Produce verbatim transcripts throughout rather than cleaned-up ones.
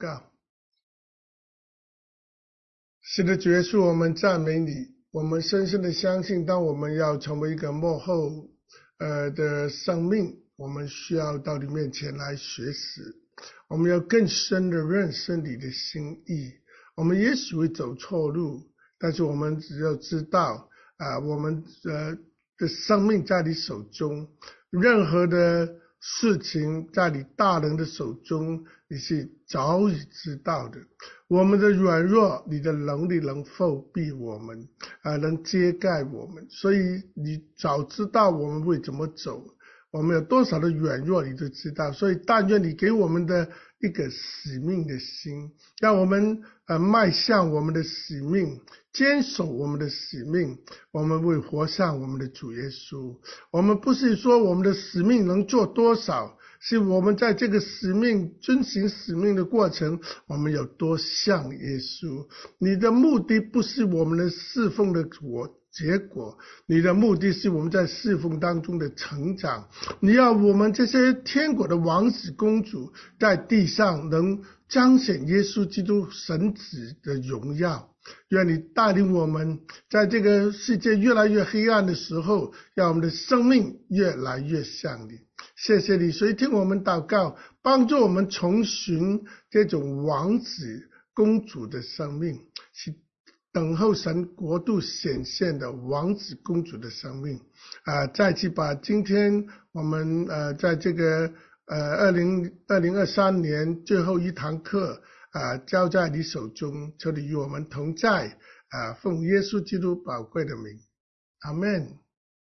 告。是的，主耶稣，我们赞美你，我们深深的相信，当我们要成为一个末后呃的生命，我们需要到你面前来学习，我们要更深的认识你的心意。我们也许会走错路，但是我们只要知道啊、呃，我们呃的生命在你手中，任何的事情在你大能的手中，你是早已知道的。我们的软弱，你的能力能覆庇我们啊、呃，能遮盖我们，所以你早知道我们会怎么走，我们有多少的软弱你都知道。所以但愿你给我们的一个使命的心，让我们呃迈向我们的使命，坚守我们的使命，我们会活上我们的主耶稣。我们不是说我们的使命能做多少，是我们在这个使命遵行使命的过程，我们有多像耶稣。你的目的不是我们的侍奉的果结果，你的目的是我们在侍奉当中的成长。你要我们这些天国的王子公主在地上能彰显耶稣基督神子的荣耀。愿你带领我们在这个世界越来越黑暗的时候，让我们的生命越来越像你。谢谢你，所以听我们祷告，帮助我们重寻这种王子公主的生命，是等候神国度显现的王子公主的生命啊、呃！再次把今天我们呃在这个呃二零二零二三年最后一堂课啊、呃、交在你手中，求你与我们同在啊、呃！奉耶稣基督宝贵的名，阿们。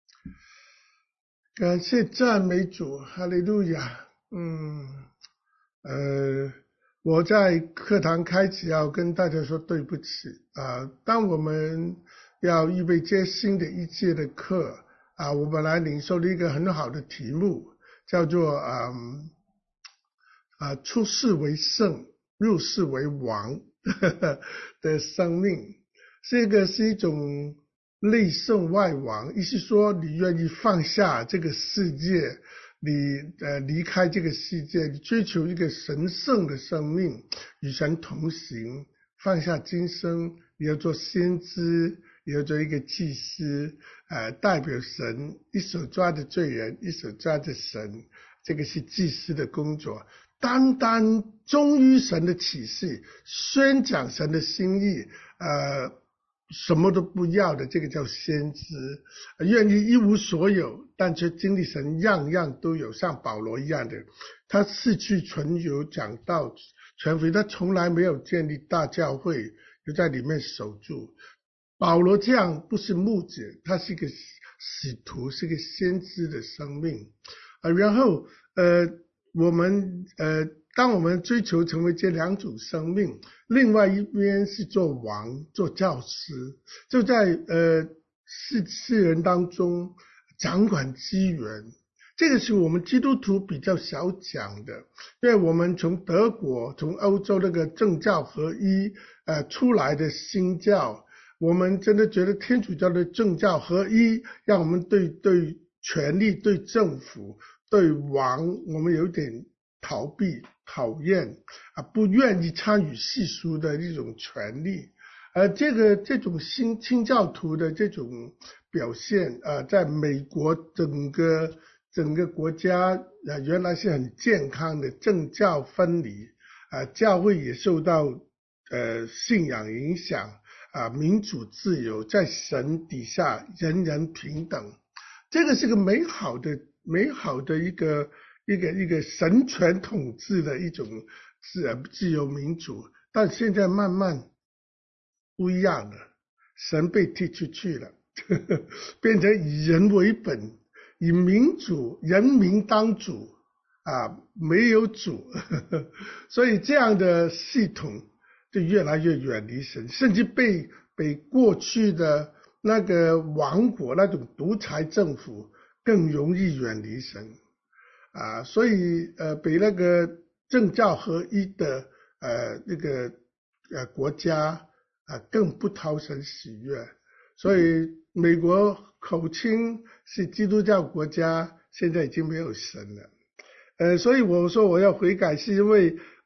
感谢赞美主，哈利路亚。嗯，呃，我在课堂开始要跟大家说对不起啊、呃！当我们要预备接新的一届的课啊、呃，我本来领受了一个很好的题目，叫做嗯啊、呃、出世为圣，入世为王呵呵的生命。这个是一种内圣外王，意思说你愿意放下这个世界，你呃离开这个世界，你追求一个神圣的生命，与神同行，放下今生，你要做先知，你要做一个祭司，呃代表神，一手抓着罪人，一手抓着神，这个是祭司的工作。单单忠于神的启示，宣讲神的心意，呃什么都不要的，这个叫先知。愿意一无所有，但却经历神样样都有，像保罗一样的，他失去存有，讲道传福音，他从来没有建立大教会，就在里面守住。保罗这样不是牧者，他是一个使徒，是一个先知的生命。呃、然后呃我们呃当我们追求成为这两种生命，另外一边是做王，做教师，就在呃世世人当中掌管资源。这个是我们基督徒比较少讲的，因为我们从德国从欧洲那个政教合一呃出来的新教，我们真的觉得天主教的政教合一让我们对对权力，对政府，对王，我们有点逃避讨厌啊，不愿意参与世俗的一种权利。而这个这种新清教徒的这种表现呃在美国整个整个国家呃原来是很健康的政教分离啊、呃，教会也受到呃信仰影响啊、呃，民主自由，在神底下人人平等，这个是个美好的美好的一个一个一个神权统治的一种自自由民主。但现在慢慢不一样了，神被踢出去了，呵呵，变成以人为本，以民主，人民当主啊，没有主，呵呵，所以这样的系统就越来越远离神，甚至被被过去的那个王国那种独裁政府更容易远离神啊，所以呃比那个政教合一的呃那个呃国家啊更不讨神喜悦，所以美国口称是基督教国家，现在已经没有神了。呃，所以我说我要悔改，是因为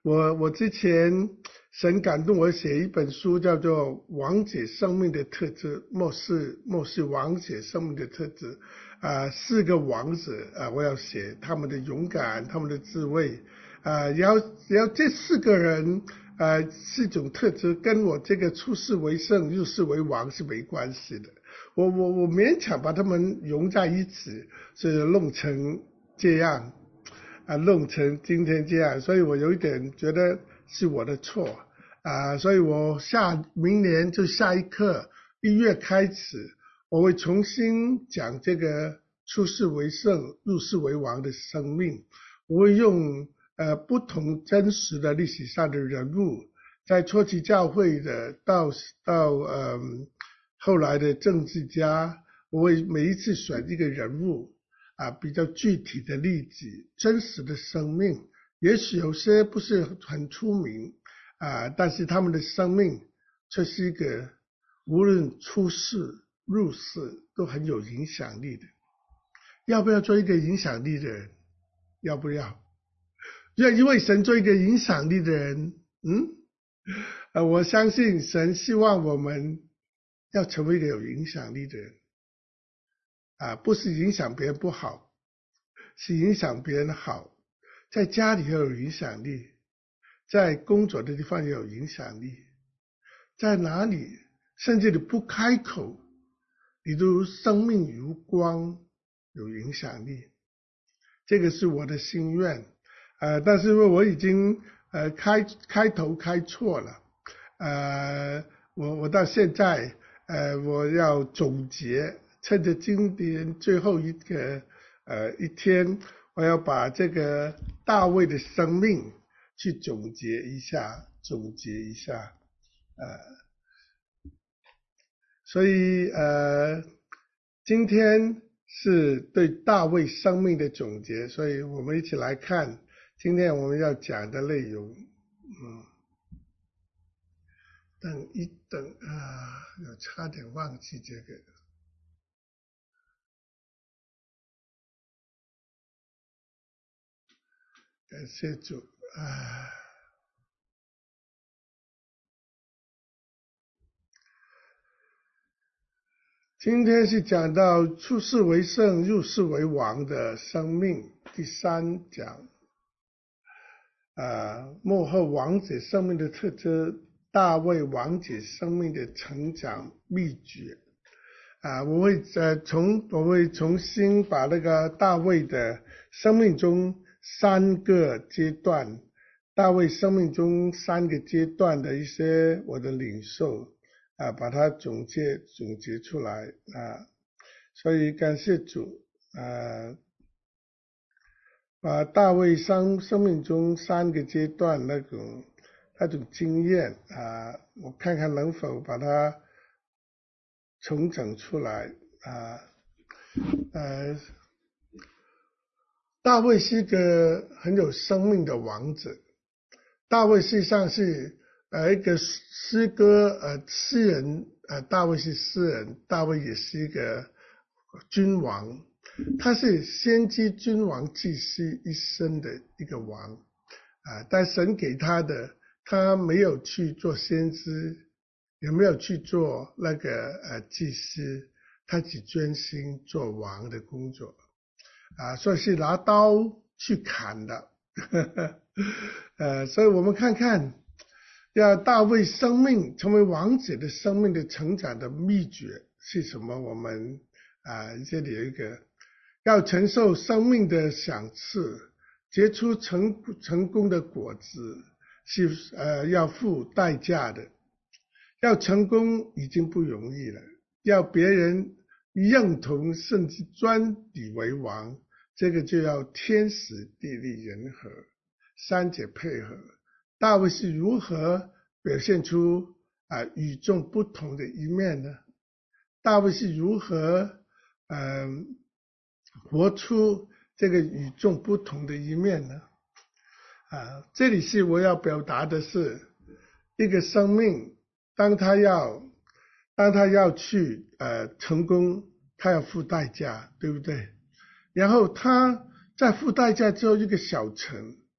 我我之前神感动我写一本书，叫做《王姐生命的特质》，末世末世王姐生命的特质啊、呃，四个王子啊、呃，我要写他们的勇敢，他们的智慧啊，然后然后这四个人呃四种特质跟我这个出世为圣入世为王是没关系的，我我我勉强把他们融在一起，所以弄成这样啊，弄成今天这样，所以我有一点觉得是我的错啊，所以我下明年就下一课一月开始，我会重新讲这个出世为圣入世为王的生命，我会用呃不同真实的历史上的人物，在初期教会的到到呃后来的政治家，我会每一次选一个人物啊，比较具体的例子，真实的生命，也许有些不是很出名啊，但是他们的生命却是一个无论出世入世都很有影响力的。要不要做一个影响力的人？要不要？愿意为神做一个影响力的人，嗯，呃，我相信神希望我们要成为一个有影响力的人，啊，不是影响别人不好，是影响别人好，在家里要有影响力，在工作的地方也有影响力，在哪里甚至你不开口，你都生命如光，有影响力。这个是我的心愿，呃，但是我已经呃开开头开错了，呃，我我到现在呃我要总结，趁着今天最后一个呃一天，我要把这个大卫的生命去总结一下，总结一下，呃，所以呃今天是对大卫生命的总结，所以我们一起来看今天我们要讲的内容。嗯，等一等啊，我差点忘记这个。感谢主啊！今天是讲到出世为圣入世为王的生命第三讲，啊，幕后王者生命的特质，大卫王者生命的成长秘诀。啊，我会呃从我会重新把那个大卫的生命中三个阶段，大卫生命中三个阶段的一些我的领受啊，把它总结总结出来啊，所以感谢主啊，把大卫生生命中三个阶段那种那种经验啊，我看看能否把它重整出来啊，呃，大卫是一个很有生命的王者。大卫实际上是呃一个诗歌呃诗人，呃大卫是诗人，大卫也是一个君王，他是先知君王祭司一生的一个王啊，但神给他的，他没有去做先知，也没有去做那个呃祭司，他只专心做王的工作啊，所以是拿刀去砍的。呵呵呃，所以我们看看，要大卫生命成为王者的生命的成长的秘诀是什么？我们啊，这里有一个，要承受生命的赏赐，结出成成功的果子，是呃要付代价的。要成功已经不容易了，要别人认同甚至尊你为王，这个就要天时地利人和三者配合。大卫是如何表现出啊与众不同的一面呢？大卫是如何呃活出这个与众不同的一面呢？啊，这里是我要表达的是一个生命，当他要当他要去呃成功，他要付代价，对不对？然后他在付代价之后，一个小城，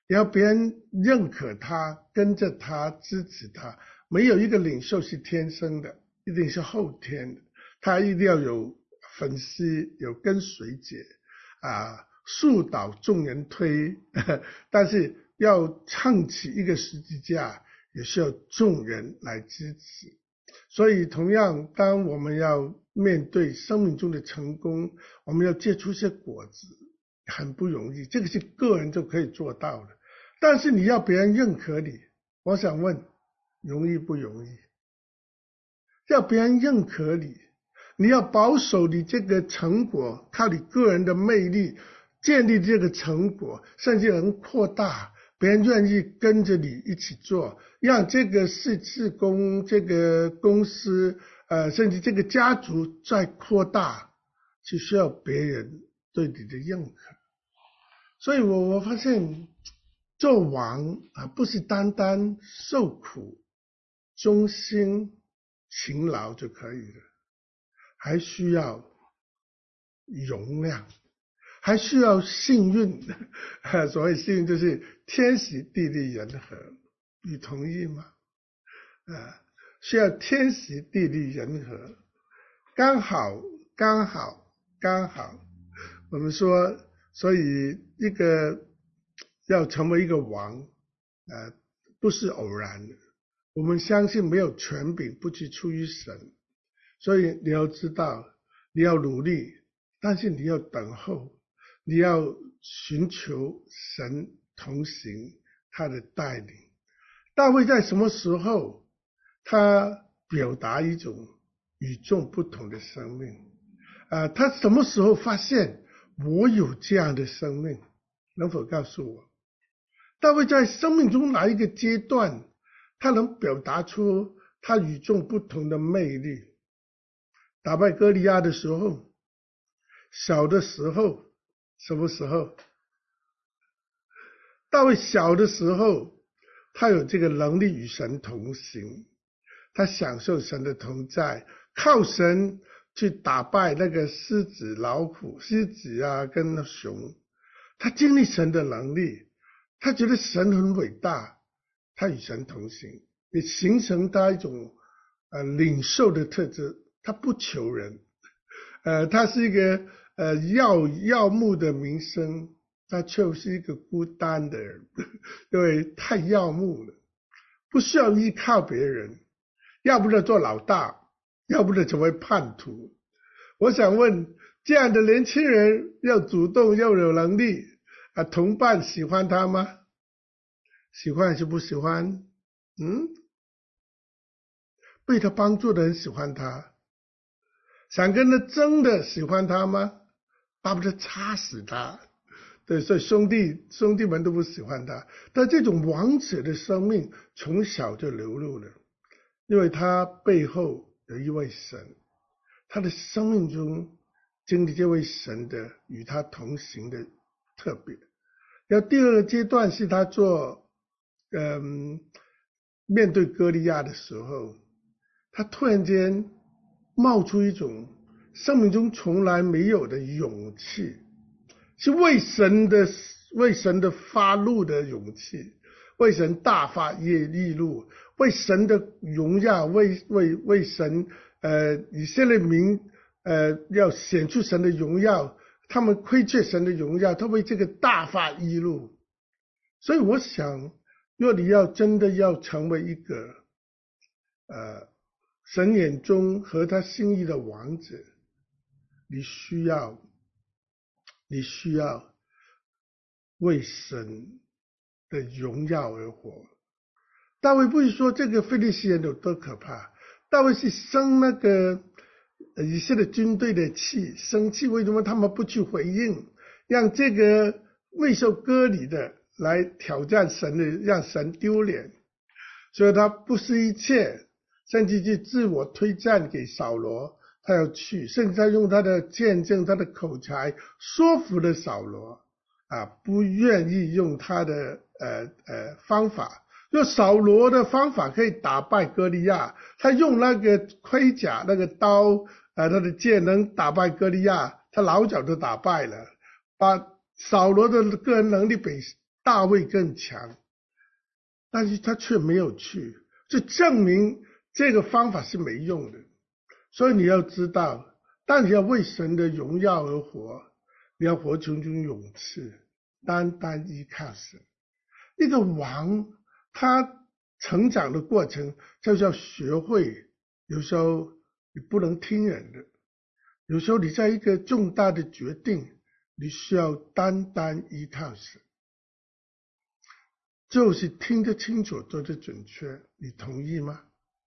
也要别人认可他，跟着他，支持他。没有一个领袖是天生的，一定是后天的，他一定要有粉丝，有跟随者啊，树倒众人推，呵呵，但是要撑起一个十字架，也需要众人来支持。所以同样，当我们要面对生命中的成功，我们要结出一些果子，很不容易，这个是个人就可以做到的。但是你要别人认可你，我想问，容易不容易？要别人认可你，你要保守你这个成果，靠你个人的魅力建立这个成果，甚至能扩大，别人愿意跟着你一起做，让这个事事工这个公司呃，甚至这个家族再扩大，就需要别人对你的认可。所以我我发现做王啊，不是单单受苦、忠心、勤劳就可以了，还需要容量，还需要幸运。所谓幸运就是天时地利人和，你同意吗？啊，需要天时地利人和，刚好刚好刚好。我们说，所以一个要成为一个王，呃，不是偶然的。我们相信没有权柄不是出于神，所以你要知道，你要努力，但是你要等候，你要寻求神同行，他的带领。大卫在什么时候他表达一种与众不同的生命？啊、呃，他什么时候发现我有这样的生命？能否告诉我？大卫在生命中哪一个阶段，他能表达出他与众不同的魅力？打败歌利亚的时候，小的时候，什么时候？大卫小的时候，他有这个能力与神同行，他享受神的同在，靠神去打败那个狮子、老虎、狮子啊跟熊，他经历神的能力，他觉得神很伟大，他与神同行，也形成他一种呃领袖的特质。他不求人，呃，他是一个呃耀耀目的名声，他却是一个孤单的人，因为太耀目了，不需要依靠别人，要不就做老大，要不就成为叛徒。我想问，这样的年轻人要主动又有能力啊，同伴喜欢他吗？喜欢还是不喜欢？嗯，被他帮助的人喜欢他，想跟他争的喜欢他吗？巴不得插死他。对，所以兄弟兄弟们都不喜欢他。但这种王者的生命从小就流露了，因为他背后有一位神，他的生命中经历这位神的与他同行的特别。然后第二个阶段是他做嗯面对歌利亚的时候，他突然间冒出一种生命中从来没有的勇气，是为神的为神的发怒的勇气，为神大发烈怒，为神的荣耀，为为为神呃以色列民呃要显出神的荣耀，他们亏缺神的荣耀，他为这个大发烈怒。所以我想，若你要真的要成为一个呃神眼中合他心意的王者，你需要你需要为神的荣耀而活。大卫不是说这个非利士人有多可怕，大卫是生那个以色列军队的气，生气为什么他们不去回应，让这个未受割礼的来挑战神的，让神丢脸。所以他不惜一切，甚至去自我推荐给扫罗，他要去，甚至他用他的见证，他的口才说服了扫罗啊，不愿意用他的呃呃方法。用扫罗的方法可以打败歌利亚，他用那个盔甲、那个刀，呃，他的剑能打败歌利亚，他老早就打败了，把扫罗的个人能力比大卫更强，但是他却没有去，就证明这个方法是没用的。所以你要知道，当你要为神的荣耀而活，你要活出这种勇气，单单依靠神。一个王他成长的过程就是要学会，有时候你不能听人的，有时候你在一个重大的决定，你需要单单依靠神，就是听得清楚做得准确。你同意吗？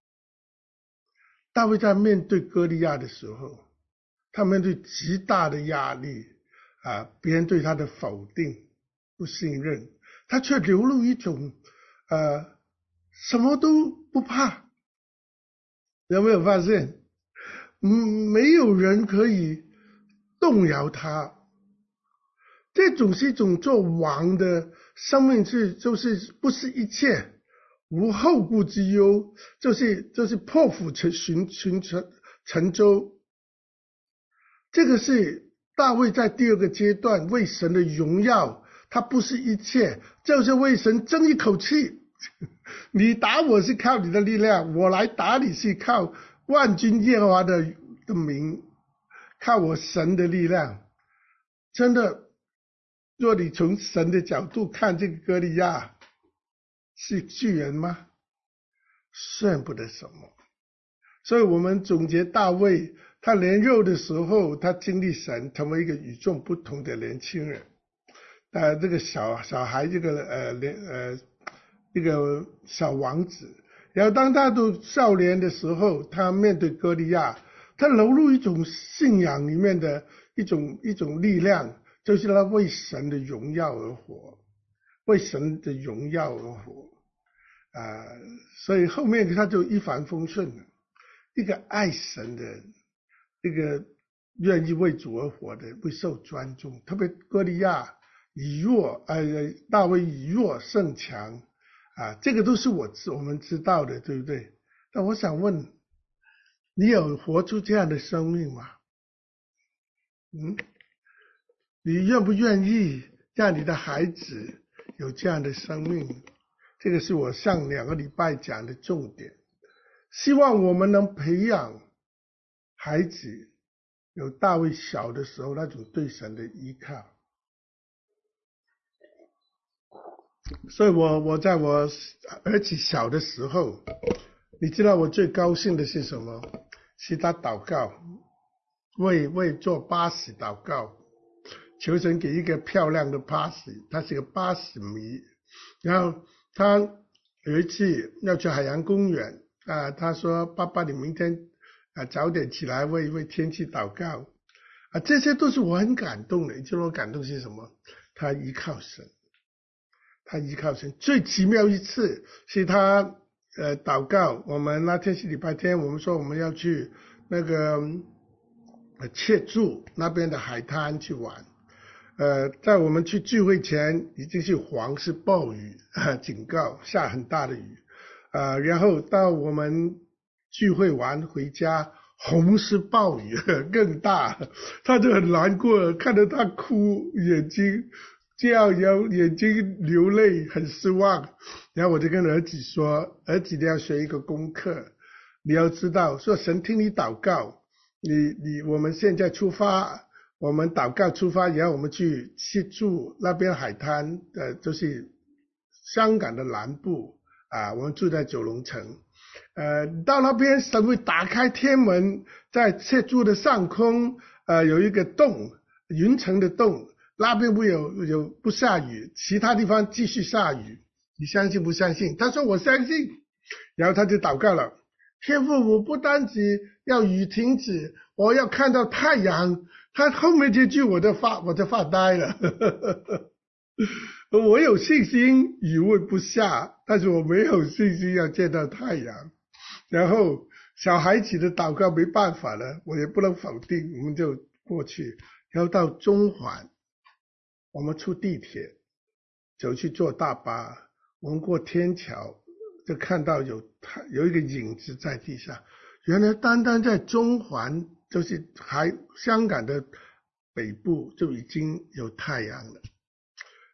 大卫在面对歌利亚的时候，他面对极大的压力啊，别人对他的否定不信任，他却流露一种呃什么都不怕。有没有发现？嗯，没有人可以动摇他。这种是一种做王的生命，是就是不是一切无后顾之忧，就是就是破釜沉寻寻沉沉舟。这个是大卫在第二个阶段为神的荣耀，他不是一切，就是为神争一口气。你打我是靠你的力量，我来打你是靠万军耶和华的的名，靠我神的力量。真的，若你从神的角度看这个歌利亚是巨人吗？算不得什么。所以我们总结大卫，他年幼的时候，他经历神，成为一个与众不同的年轻人。呃，这个小小孩，这个呃呃一个小王子。然后当他到少年的时候，他面对歌利亚，他流露一种信仰里面的一种一种力量，就是他为神的荣耀而活，为神的荣耀而活啊、呃，所以后面他就一帆风顺了。一个爱神的，一个愿意为主而活的，会受尊重。特别歌利亚以弱，呃，大卫以弱胜强啊，这个都是我我们知道的，对不对？那我想问，你有活出这样的生命吗？嗯，你愿不愿意让你的孩子有这样的生命？这个是我上两个礼拜讲的重点。希望我们能培养孩子有大卫小的时候那种对神的依靠。所以我我在我儿子小的时候，你知道我最高兴的是什么？是他祷告，为为做巴士祷告，求神给一个漂亮的巴士。他是个巴士迷，然后他有一次要去海洋公园啊，他说：“爸爸，你明天啊早点起来为为天气祷告啊。”这些都是我很感动的。你知道我感动是什么？他依靠神，他依靠神。最奇妙一次是他呃祷告，我们那天是礼拜天，我们说我们要去那个呃切柱那边的海滩去玩。呃，在我们去聚会前已经是黄色暴雨啊警告，下很大的雨。呃，然后到我们聚会完回家，红色暴雨更大，他就很难过，看着他哭，眼睛这样，然后眼睛流泪，很失望。然后我就跟儿子说，儿子你要学一个功课，你要知道，说神听你祷告，你你我们现在出发，我们祷告出发，然后我们去去住那边海滩，呃，就是香港的南部。啊，我们住在九龙城，呃，到那边神会打开天门，在切住的上空，呃，有一个洞，云层的洞，那边会有有不下雨，其他地方继续下雨。你相信不相信？他说我相信，然后他就祷告了，天父，我不单止要雨停止，我要看到太阳。他后面这句我就发我就发呆了。我有信心雨会不下，但是我没有信心要见到太阳。然后小孩子的祷告没办法了，我也不能否定，我们就过去。然后到中环，我们出地铁，走去坐大巴，我们过天桥，就看到有有一个影子在地下。原来单单在中环，就是还香港的北部就已经有太阳了。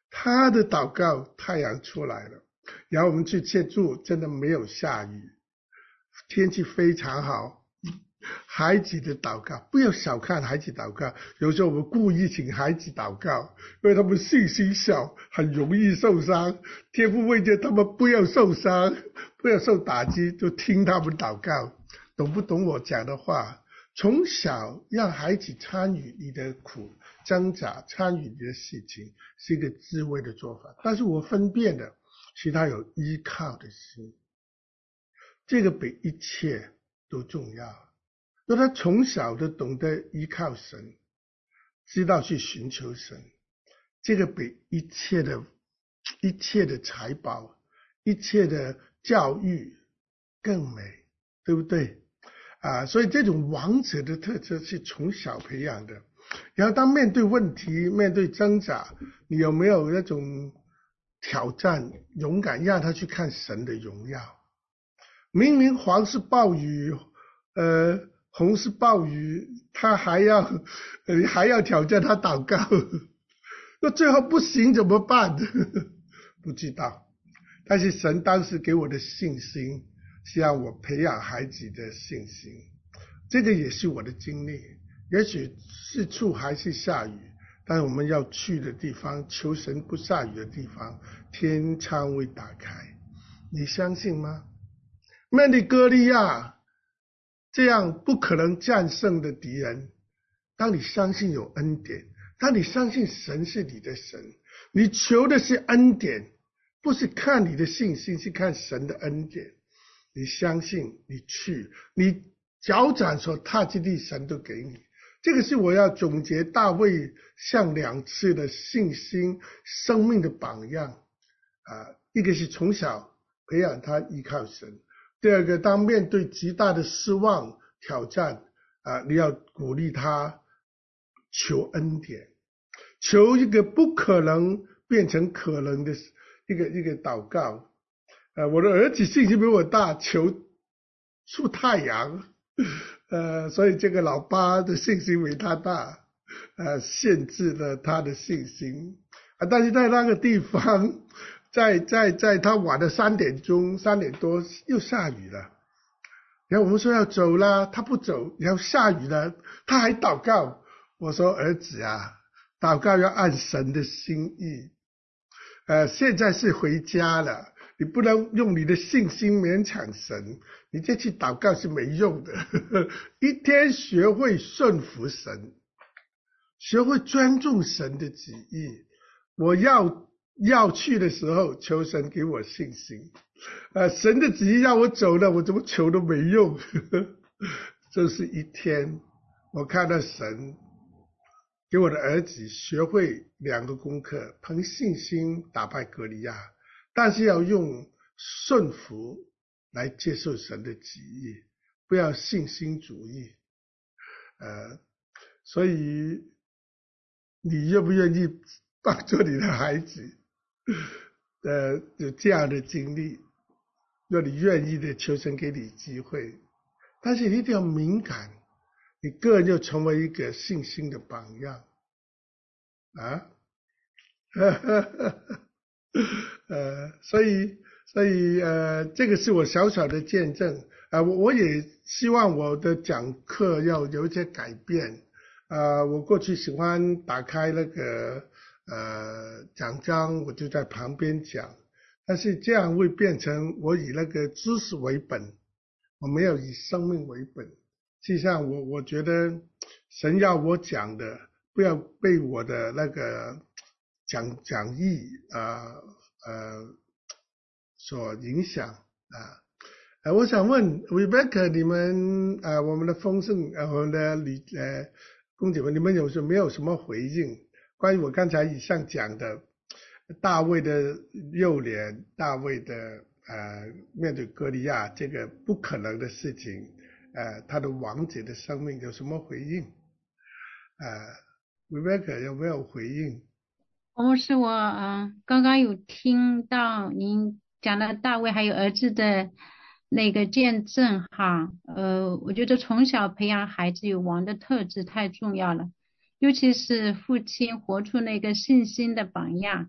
他的祷告，太阳出来了，然后我们去借住，真的没有下雨，天气非常好。孩子的祷告，不要小看孩子祷告，有时候我们故意请孩子祷告，因为他们信心小，很容易受伤。天父为着他们不要受伤，不要受打击，就听他们祷告。懂不懂我讲的话？从小让孩子参与你的苦挣扎，参与你的事情，是一个智慧的做法。但是我分辨的是他有依靠的心，这个比一切都重要。说他从小都懂得依靠神，知道去寻求神，这个比一切的一切的财宝，一切的教育更美，对不对啊？所以这种王者的特质是从小培养的。然后当面对问题，面对挣扎，你有没有那种挑战，勇敢让他去看神的荣耀？明明黄是暴雨，呃红是暴雨，他还要呃还要挑战他祷告，那最后不行怎么办？不知道。但是神当时给我的信心，是让我培养孩子的信心，这个也是我的经历。也许四处还是下雨，但是我们要去的地方，求神不下雨的地方，天窗会打开。你相信吗？面对歌利亚这样不可能战胜的敌人，当你相信有恩典，当你相信神是你的神，你求的是恩典，不是看你的信心，是看神的恩典。你相信，你去，你脚掌所踏之地，神都给你。这个是我要总结大卫上两次的信心生命的榜样啊，一个是从小培养他依靠神，第二个当面对极大的失望挑战啊，你要鼓励他求恩典，求一个不可能变成可能的一个一个祷告。呃，我的儿子信心比我大，求出太阳。呃，所以这个老八的信心比他大，呃，限制了他的信心啊。但是在那个地方，在在在他晚的三点钟、三点多又下雨了。然后我们说要走了，他不走，然后下雨了，他还祷告。我说儿子啊，祷告要按神的心意。呃，现在是回家了。你不能用你的信心勉强神，你这去祷告是没用的。一天学会顺服神，学会尊重神的旨意。我要要去的时候，求神给我信心。呃，神的旨意让我走了，我怎么求都没用。就是一天，我看到神给我的儿子学会两个功课：凭信心打败歌利亚。但是要用顺服来接受神的旨意，不要信心主义。呃，所以你愿不愿意帮助你的孩子呃有这样的经历？若你愿意的，求神给你机会，但是你一定要敏感，你个人就成为一个信心的榜样啊。呃，所以，所以，呃，这个是我小小的见证啊、呃。我我也希望我的讲课要有一些改变啊、呃。我过去喜欢打开那个呃讲章，我就在旁边讲，但是这样会变成我以那个知识为本，我没有以生命为本。实际上我，我我觉得神要我讲的，不要被我的那个讲讲义啊 呃, 呃所影响啊。呃，我想问 Rebecca， 你们呃我们的丰盛呃我们的女呃公姐们，你们有什没有什么回应？关于我刚才以上讲的大卫的幼年，大卫的呃面对歌利亚这个不可能的事情，呃他的王者的生命有什么回应？呃 Rebecca 有没有回应？ 哦，是我嗯、呃，刚刚有听到您讲的大卫还有儿子的那个见证哈，呃，我觉得从小培养孩子有王的特质太重要了，尤其是父亲活出那个信心的榜样，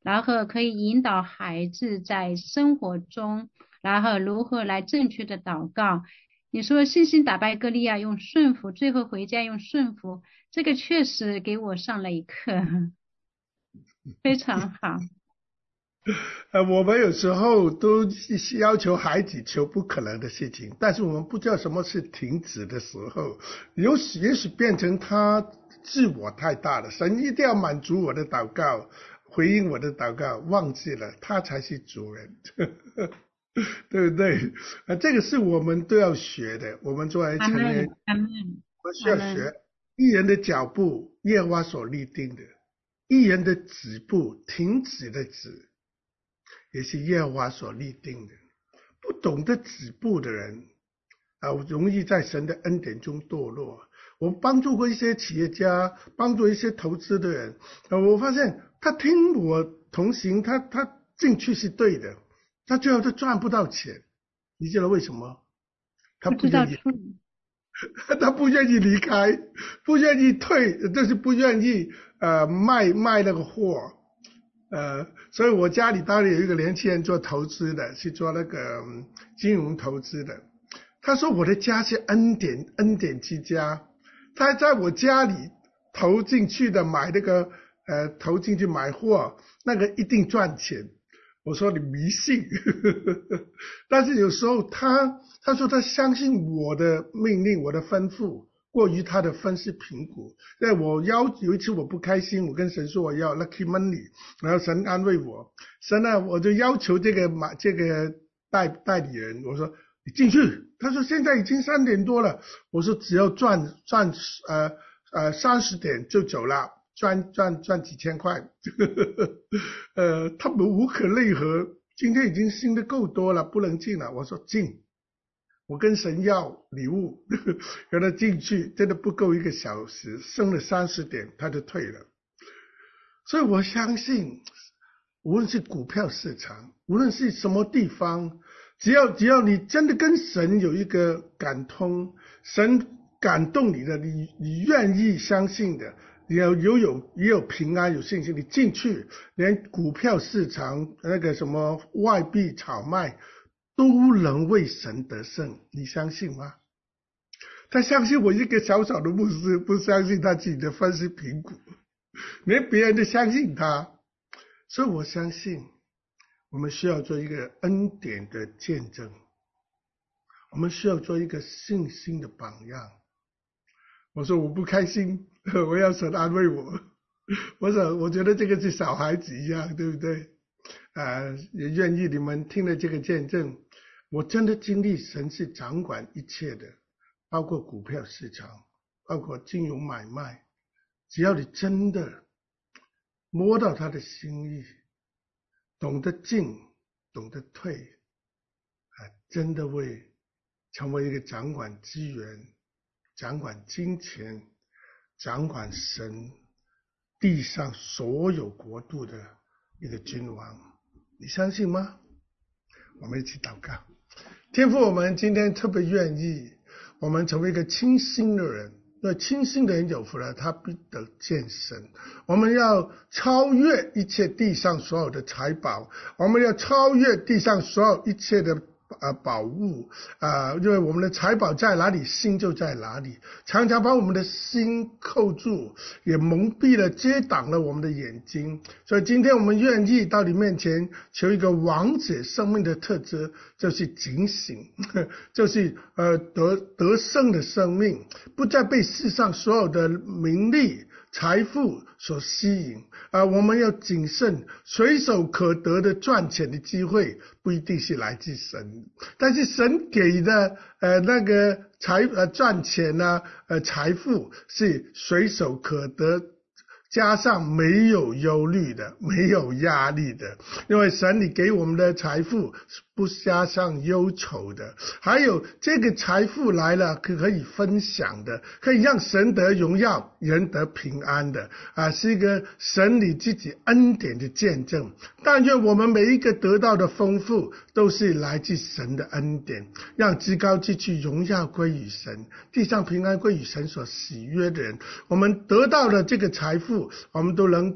然后可以引导孩子在生活中，然后如何来正确的祷告。你说信心打败歌利亚用顺服，最后回家用顺服，这个确实给我上了一课，非常好。 呃，我们有时候都是要求孩子求不可能的事情，但是我们不知道什么是停止的时候，有时也许变成他自我太大了，神一定要满足我的祷告，回应我的祷告，忘记了他才是主人，对不对？啊，这个是我们都要学的，我们作为阿成人， 门，阿门， 我们需阿门。 要学一人的脚步，耶和华所立定的；一人的止步，停止的止，也是耶和华所立定的。不懂得止步的人啊，容易在神的恩典中堕落。我帮助过一些企业家，帮助一些投资的人，啊，我发现他听我同行，他他进去是对的，他最后都赚不到钱。你知道为什么？他不不愿意， 知道处理。 他不愿意离开，不愿意退，就是不愿意呃卖卖那个货。呃，所以我家里当然有一个年轻人做投资的，是做那个、嗯、金融投资的。他说我的家是恩典恩典之家，他在我家里投进去的买那个呃投进去买货，那个一定赚钱。我说你迷信，但是有时候他他说他相信我的命令，我的吩咐。过于他的分析评估，在我要有一次我不开心，我跟神说我要 lucky money， 然后神安慰我，神啊，我就要求这个买这个代代理人，我说你进去，他说现在已经三点多了，我说只要赚赚呃呃三十点就走了，赚赚赚几千块，呃，他们无可奈何，今天已经新的够多了，不能进了，我说进。我跟神要礼物，让他进去，真的不够一个小时，剩了三十点他就退了。所以我相信，无论是股票市场，无论是什么地方，只要只要你真的跟神有一个感通，神感动你的，你你愿意相信的，你要有有也有平安有信心，你进去，连股票市场那个什么外币炒卖。都能为神得胜，你相信吗？他相信我一个小小的牧师，不相信他自己的分析评估，连别人都相信他，所以我相信我们需要做一个恩典的见证，我们需要做一个信心的榜样。我说我不开心，我要神安慰我。我想我觉得这个是小孩子一样，对不对？啊，也愿意你们听了这个见证，我真的经历神是掌管一切的，包括股票市场，包括金融买卖，只要你真的摸到他的心意，懂得进，懂得退，啊，真的会成为一个掌管资源、掌管金钱、掌管神地上所有国度的一个君王。你相信吗？我们一起祷告。天父，我们今天特别愿意我们成为一个清心的人，因为清心的人有福了，他必得见神。我们要超越一切地上所有的财宝，我们要超越地上所有一切的呃宝物啊、呃，因为我们的财宝在哪里，心就在哪里，常常把我们的心扣住，也蒙蔽了遮挡了我们的眼睛。所以今天我们愿意到你面前求一个王者生命的特质，就是警醒，就是呃得得胜的生命，不再被世上所有的名利财富所吸引啊、呃！我们要谨慎，随手可得的赚钱的机会不一定是来自神，但是神给的呃那个财呃赚钱呢、啊、呃财富是随手可得，加上没有忧虑的，没有压力的，因为神你给我们的财富不加上忧愁的，还有这个财富来了可以分享的，可以让神得荣耀，人得平安的啊，是一个神你自己恩典的见证。但愿我们每一个得到的丰富都是来自神的恩典，让至高之处荣耀归于神，地上平安归于神所喜悦的人。我们得到的这个财富，我们都能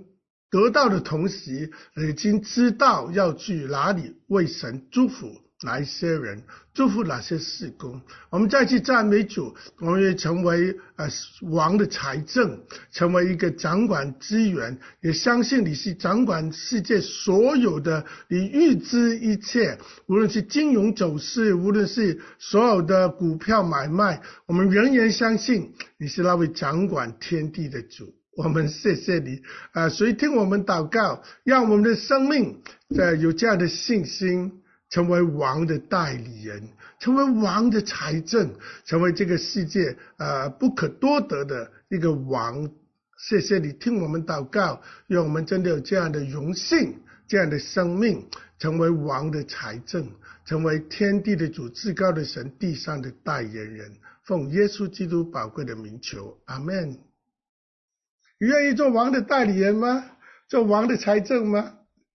得到的同时，已经知道要去哪里为神祝福哪一些人，祝福哪些事工。我们再去赞美主，我们也成为呃王的财政，成为一个掌管资源，也相信你是掌管世界所有的，你预知一切，无论是金融走势，无论是所有的股票买卖，我们仍然相信你是那位掌管天地的主。我们谢谢你啊、呃！所以听我们祷告，让我们的生命在有这样的信心，成为王的代理人，成为王的财政，成为这个世界呃不可多得的一个王。谢谢你听我们祷告，让我们真的有这样的荣幸，这样的生命，成为王的财政，成为天地的主，至高的神，地上的代言人。奉耶稣基督宝贵的名求，阿们。你愿意做王的代理人吗？做王的财政吗？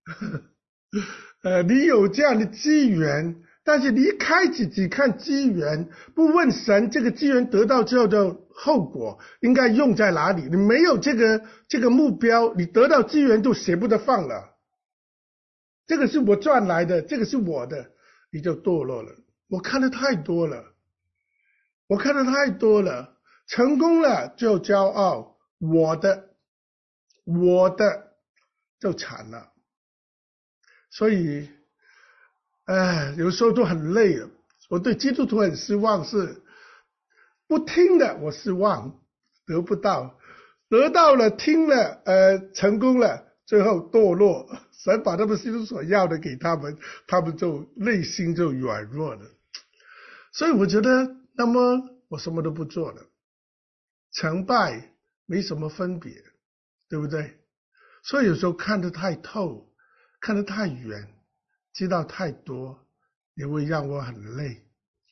呃，你有这样的机缘，但是你一开始只看机缘，不问神这个机缘得到之后的后果应该用在哪里。你没有这个这个目标，你得到机缘就舍不得放了。这个是我赚来的，这个是我的，你就堕落了。我看的太多了，我看的太多了，成功了就骄傲。我的，我的就惨了，所以，哎，有时候都很累了。我对基督徒很失望，是不听的我失望，得不到，得到了听了，呃，成功了，最后堕落。神把他们心中所要的给他们，他们就内心就软弱了。所以我觉得，那么我什么都不做了，成败没什么分别，对不对？所以有时候看得太透，看得太远，知道太多，也会让我很累，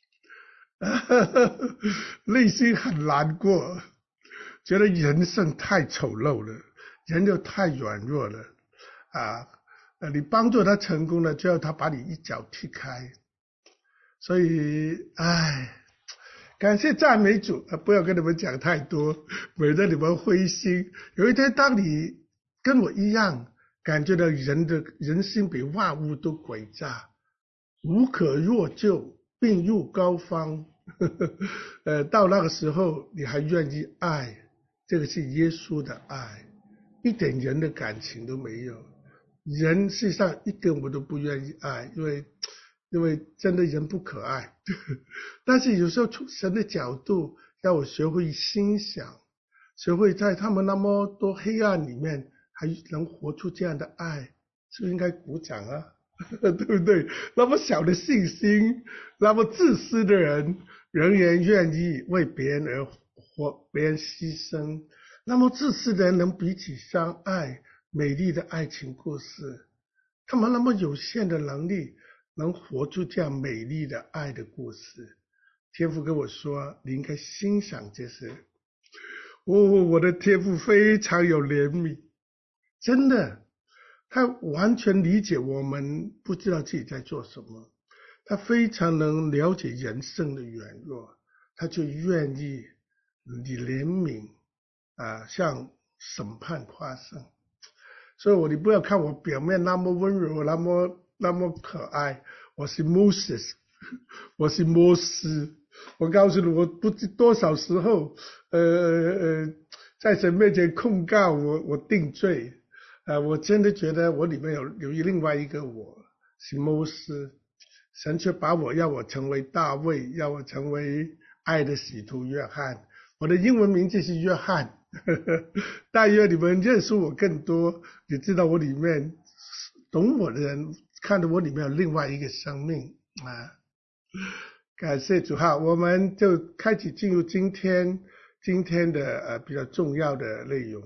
内心很难过，觉得人生太丑陋了，人又太软弱了啊！你帮助他成功了，最后他把你一脚踢开，所以，唉。感谢赞美主，不要跟你们讲太多，免得你们灰心。有一天，当你跟我一样，感觉到人的人心比万物都诡诈，无可若救，病入膏肓。呵呵呃，到那个时候，你还愿意爱？这个是耶稣的爱，一点人的感情都没有。人事实上一个我都不愿意爱，因为。因为真的人不可爱，但是有时候从神的角度要我学会欣赏，学会在他们那么多黑暗里面还能活出这样的爱，是不是应该鼓掌啊？对不对？那么小的信心，那么自私的人仍然愿意为别人而活，别人牺牲，那么自私的人能彼此相爱，美丽的爱情故事，他们那么有限的能力能活出这样美丽的爱的故事。天父跟我说，你应该欣赏这些。哦，我的天父非常有怜悯，真的，他完全理解我们不知道自己在做什么，他非常能了解人生的软弱，他就愿意以怜悯啊向审判夸胜。所以我你不要看我表面那么温柔，那么那么可爱，我是 Moses， 我是摩斯。我告诉你，我不知多少时候，呃呃，在神面前控告我，我定罪，呃，我真的觉得我里面有有另外一个我是摩斯，神却把我要我成为大卫，要我成为爱的使徒约翰。我的英文名字是约翰，呵呵，但愿你们认识我更多，你知道我里面懂我的人，看到我里面有另外一个生命啊。感谢主哈，我们就开始进入今天今天的呃比较重要的内容。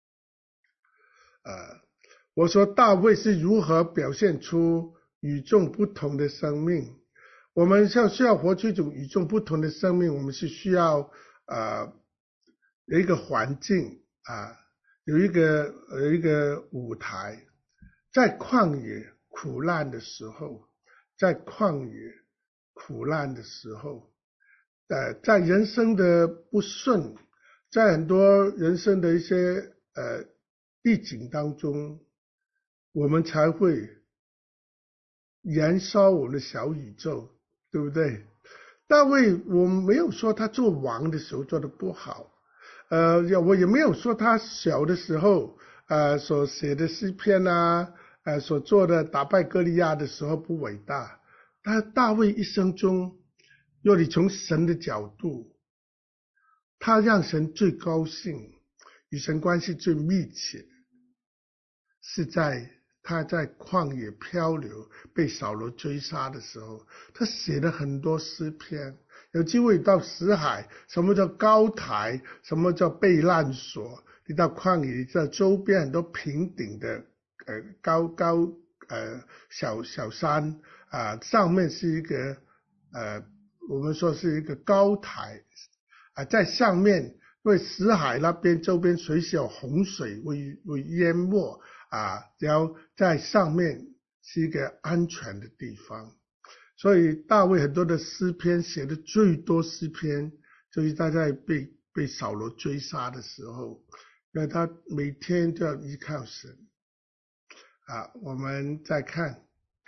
呃，我说大卫是如何表现出与众不同的生命。我们要需要活出一种与众不同的生命，我们是需要呃有一个环境啊，有一个有一个舞台，在旷野苦难的时候，在旷野苦难的时候，呃，在人生的不顺，在很多人生的一些呃逆境当中，我们才会燃烧我们的小宇宙，对不对？大卫，我没有说他做王的时候做的不好，呃，我也没有说他小的时候呃所写的诗篇啊，呃所做的打败歌利亚的时候不伟大。但大卫一生中，若你从神的角度，他让神最高兴，与神关系最密切，是在他在旷野漂流被扫罗追杀的时候，他写了很多诗篇。有机会到死海，什么叫高台，什么叫避难所，你到旷野这周边很多平顶的呃高高呃小小山啊、呃，上面是一个呃我们说是一个高台啊、呃，在上面因为死海那边周边随时有洪水会会淹没啊，然后在上面是一个安全的地方，所以大卫很多的诗篇写的最多诗篇，就是他在被被扫罗追杀的时候，因为他每天都要依靠神啊。我们再看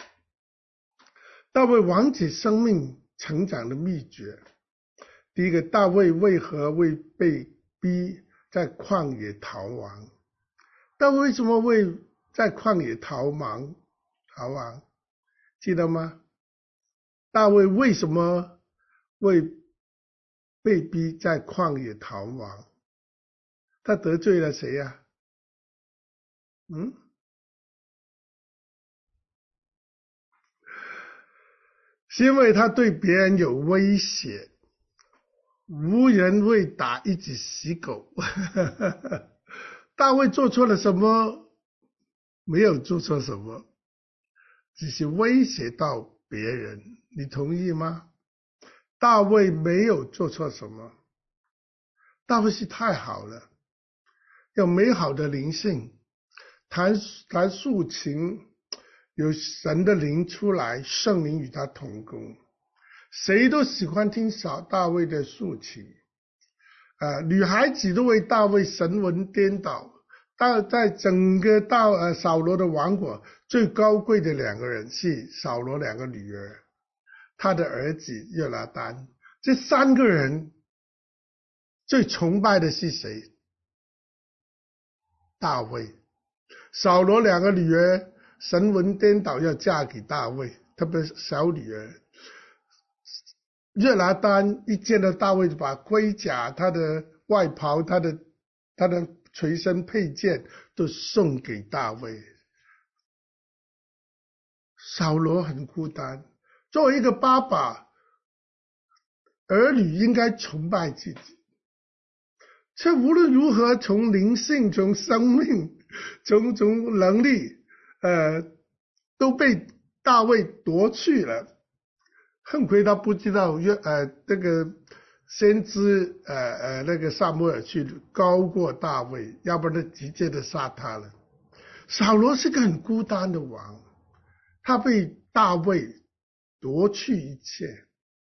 大卫王子生命成长的秘诀。第一个，大卫为何会被逼在旷野逃亡？大卫为什么会在旷野逃亡？逃亡，记得吗？大卫为什么会被逼在旷野逃亡？他得罪了谁呀、啊？嗯，是因为他对别人有威胁，无人会打一只死狗。大卫做错了什么？没有做错什么，只是威胁到别人，你同意吗？大卫没有做错什么，大卫是太好了，有美好的灵性，谈谈抒情，有神的灵出来，圣灵与他同工，谁都喜欢听小大卫的抒情，呃，女孩子都为大卫神魂颠倒。到在整个大呃扫罗的王国，最高贵的两个人是扫罗两个女儿，他的儿子约拿单。这三个人最崇拜的是谁？大卫。扫罗两个女儿神魂颠倒要嫁给大卫，特别是小女儿约拿单一见到大卫就把盔甲、他的外袍、他的他的随身配件都送给大卫。扫罗很孤单，作为一个爸爸，儿女应该崇拜自己，却无论如何从灵性、从生命、从从能力，呃，都被大卫夺去了。幸亏他不知道约呃这个先知呃呃那个撒母耳去高过大卫，要不然他直接的杀他了。扫罗是个很孤单的王，他被大卫夺去一切，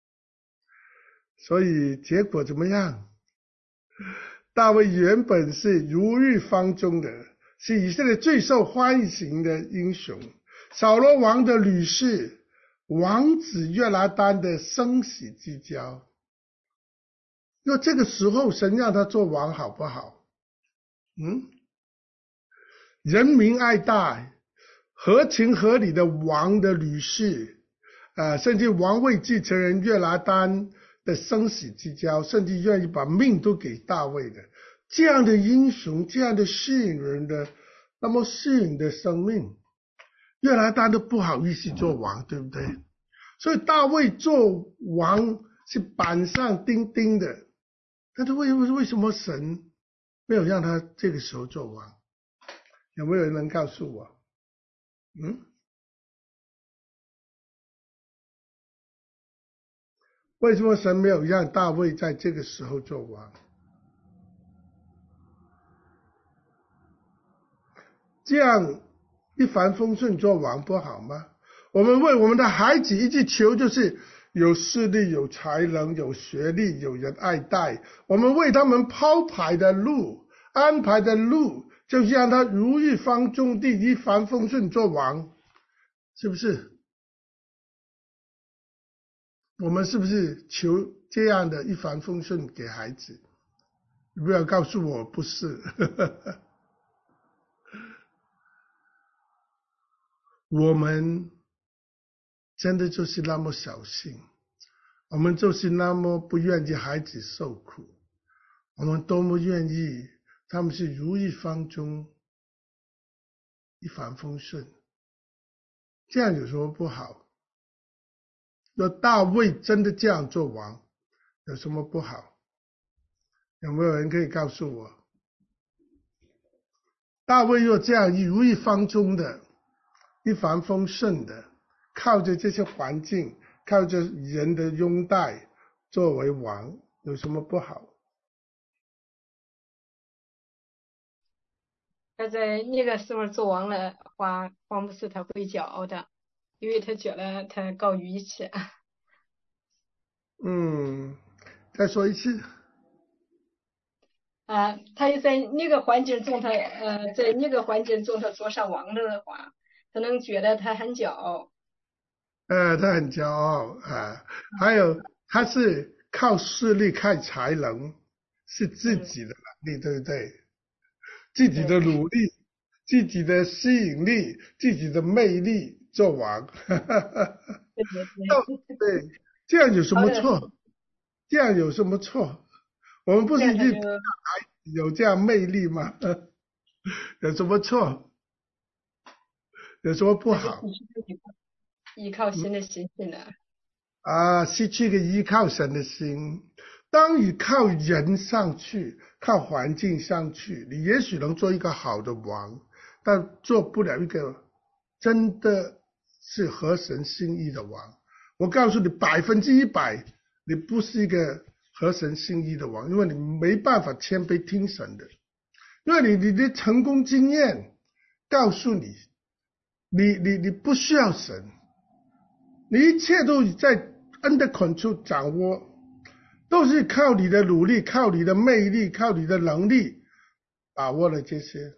所以结果怎么样？大卫原本是如日方中的，是以色列最受欢迎的英雄，扫罗王的女婿，王子约拿单的生死之交。那这个时候神让他做王好不好？嗯，人民爱戴，合情合理的王的女婿，呃，甚至王位继承人约拿单的生死之交，甚至愿意把命都给大卫的，这样的英雄，这样的吸引人的，那么吸引的生命，约拿单都不好意思做王，对不对？所以大卫做王是板上钉钉的。但是为为什么神没有让他这个时候做王？有没有人能告诉我？嗯，为什么神没有让大卫在这个时候做王？这样一帆风顺做王不好吗？我们为我们的孩子一直求，就是有势力、有才能、有学历、有人爱戴，我们为他们抛排的路、安排的路， 就是让他如意方中地，一帆风顺做王，是不是？我们是不是求这样的一帆风顺给孩子？你不要告诉我不是。我们真的就是那么小心，我们就是那么不愿意孩子受苦，我们多么愿意他们是如意方中，一帆风顺，这样有什么不好？若大卫真的这样做王，有什么不好？有没有人可以告诉我？大卫若这样如意方中的，一帆风顺的，靠着这些环境，靠着人的拥戴作为王，有什么不好？ 他在那个时候做王的话，黄牧师他会骄傲的，因为他觉得他高于一切。 嗯，再说一次。 啊，他也在那个环境中，他呃，在那个环境中他做上王了的话，他能觉得他很骄傲。 呃，他很骄傲啊，还有他是靠势力、靠才能，是自己的能力，对不对？自己的努力、自己的吸引力、自己的魅力做王。 对对对。 对，这样有什么错？这样有什么错？我们不是一定有这样魅力吗？有什么错？有什么不好？ 依靠神的心性呢？ 啊，失去一个依靠神的心。当你靠人上去，靠环境上去，你也许能做一个好的王，但做不了一个真的是合神心意的王。我告诉你，百分之一百，你不是一个合神心意的王，因为你没办法谦卑听神的，因为你你的成功经验告诉你，你你你不需要神，你一切都在 under control 掌握。都是靠你的努力，靠你的魅力，靠你的能力把握了这些。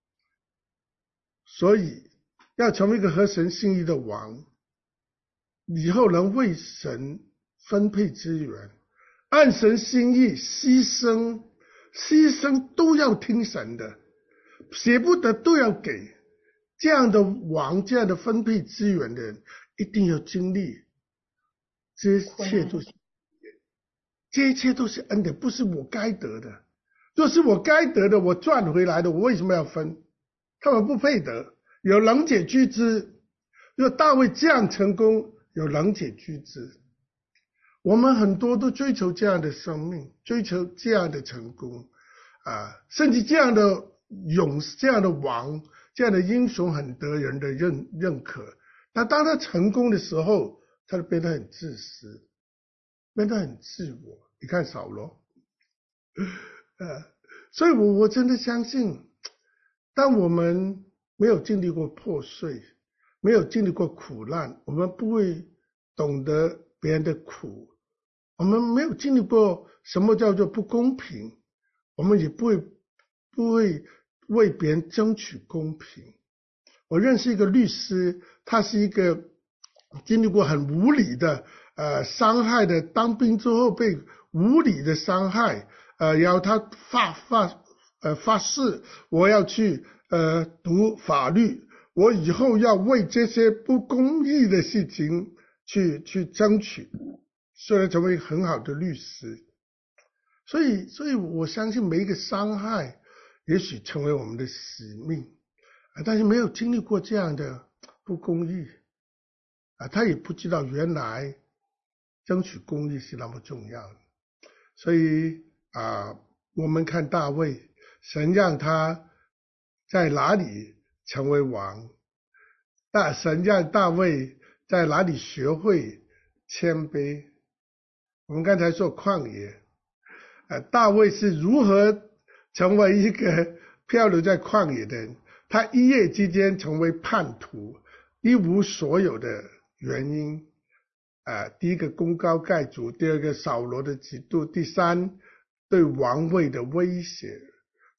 所以要成为一个合神心意的王，以后能为神分配资源，按神心意牺牲，牺牲都要听神的，舍不得都要给。这样的王，这样的分配资源的人，一定要经历，这一切都是这一切都是恩典，不是我该得的。若是我该得的，我赚回来的，我为什么要分？他们不配得。有能解居之，若大卫这样成功，有能解居之。我们很多都追求这样的生命，追求这样的成功啊，甚至这样的勇士、这样的王、这样的英雄很得人的认认可。那当他成功的时候，他就变得很自私，变得很自我。你看扫罗，呃，所以我我真的相信，当我们没有经历过破碎，没有经历过苦难，我们不会懂得别人的苦，我们没有经历过什么叫做不公平，我们也不会不会为别人争取公平。我认识一个律师，他是一个经历过很无理的呃伤害的，当兵之后被无理的伤害，呃，然后他发发呃发誓，我要去呃读法律，我以后要为这些不公义的事情去去争取，虽然成为很好的律师。所以，所以我相信每一个伤害，也许成为我们的使命，但是没有经历过这样的不公义啊，他也不知道原来争取公义是那么重要的。所以啊，我们看大卫，神让他在哪里成为王，大神让大卫在哪里学会谦卑。我们刚才说旷野，呃，大卫是如何成为一个漂流在旷野的人？他一夜之间成为叛徒，一无所有的原因。呃，第一个功高盖主，第二个扫罗的嫉妒，第三对王位的威胁，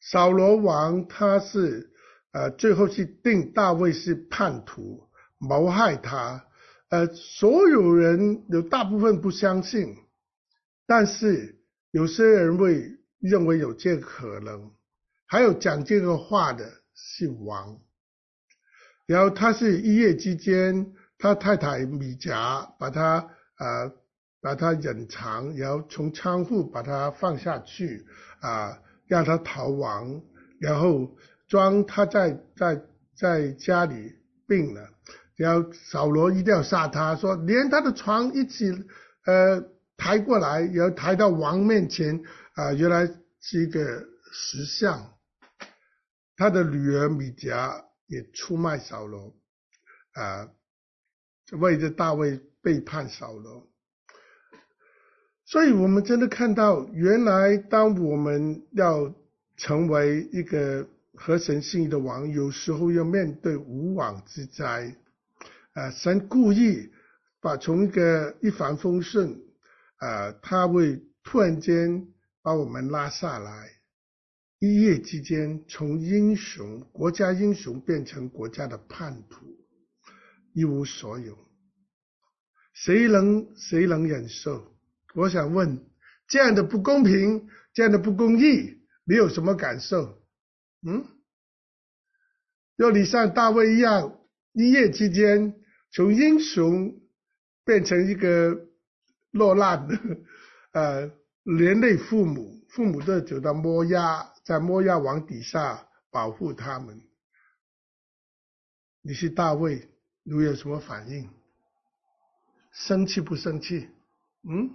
扫罗王他是呃最后去定大卫是叛徒，谋害他，呃所有人有大部分不相信，但是有些人会认为有这个可能，还有讲这个话的是王。然后他是一夜之间，他太太米甲把他呃把他隐藏，然后从仓库把他放下去啊、呃，让他逃亡，然后装他在在在家里病了，然后扫罗一定要杀他，说连他的床一起呃抬过来，然后抬到王面前啊、呃，原来是一个石像。他的女儿米甲也出卖扫罗啊，为着大卫背叛扫罗。所以我们真的看到，原来当我们要成为一个合神心意的王，有时候要面对无妄之灾。啊，神故意把从一个一帆风顺，啊，他会突然间把我们拉下来，一夜之间从英雄国家英雄变成国家的叛徒，一无所有。谁能谁能忍受？我想问，这样的不公平，这样的不公义，你有什么感受？嗯，若你像大卫一样，一夜之间从英雄变成一个落难的，呃，连累父母，父母都走到摩押，在摩押王底下保护他们。你是大卫，你有什么反应？生气不生气？嗯？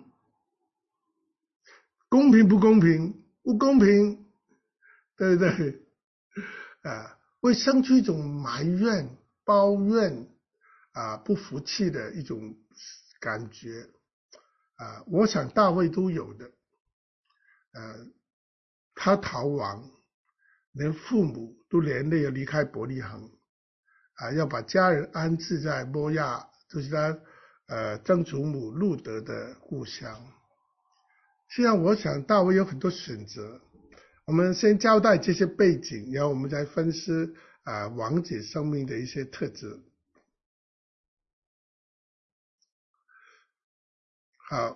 公平不公平？不公平，对不对？啊，会生出一种埋怨、抱怨啊、不服气的一种感觉啊。我想大卫都有的。呃，他逃亡，连父母都连累要离开伯利恒啊，要把家人安置在摩押，就是他呃曾祖母路德的故乡。实际上我想大卫有很多选择，我们先交代这些背景，然后我们再分析啊、呃、王子生命的一些特质。好，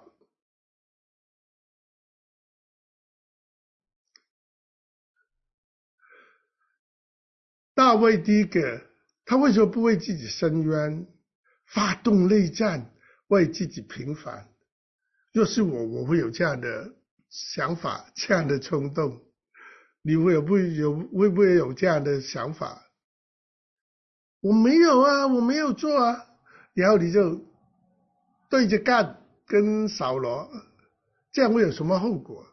大卫第一个，他为什么不为自己伸冤，发动内战，为自己平反？若是我，我会有这样的想法，这样的冲动。你会有不有会不会有这样的想法？我没有啊，我没有做啊，然后你就对着干，跟扫罗，这样会有什么后果？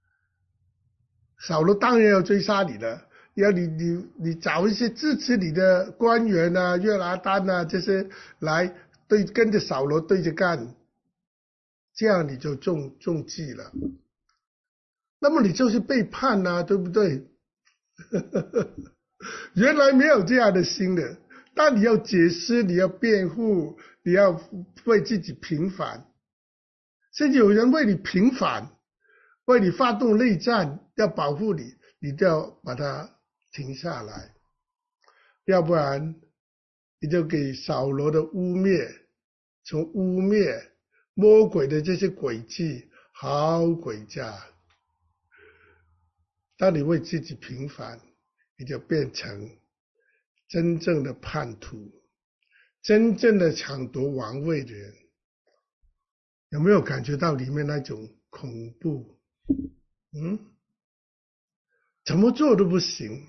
扫罗当然要追杀你了，要你你你找一些支持你的官员啊、约拿单啊这些来对跟着扫罗对着干，这样你就中中计了。那么你就是背叛啊，对不对？原来没有这样的心的，但你要解释，你要辩护，你要为自己平反，甚至有人为你平反，为你发动内战，要保护你，你就要把它停下来，要不然你就给扫罗的污蔑，从污蔑魔鬼的这些诡计，好诡诈。当你为自己平反，你就变成真正的叛徒，真正的抢夺王位的人。有没有感觉到里面那种恐怖？嗯，怎么做都不行。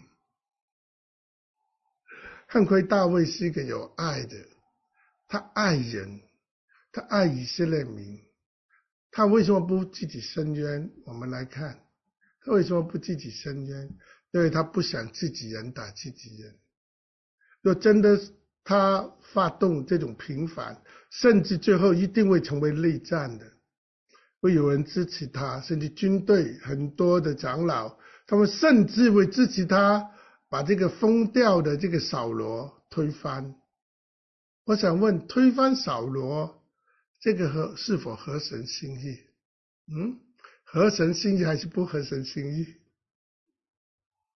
幸亏大卫是一个有爱的，他爱人，他爱以色列民，他为什么不自己伸冤？我们来看，他为什么不自己伸冤？因为他不想自己人打自己人。若真的他发动这种平反，甚至最后一定会成为内战的，会有人支持他，甚至军队很多的长老，他们甚至会支持他把这个疯掉的这个扫罗推翻。我想问，推翻扫罗这个合是否合神心意？嗯，合神心意还是不合神心意？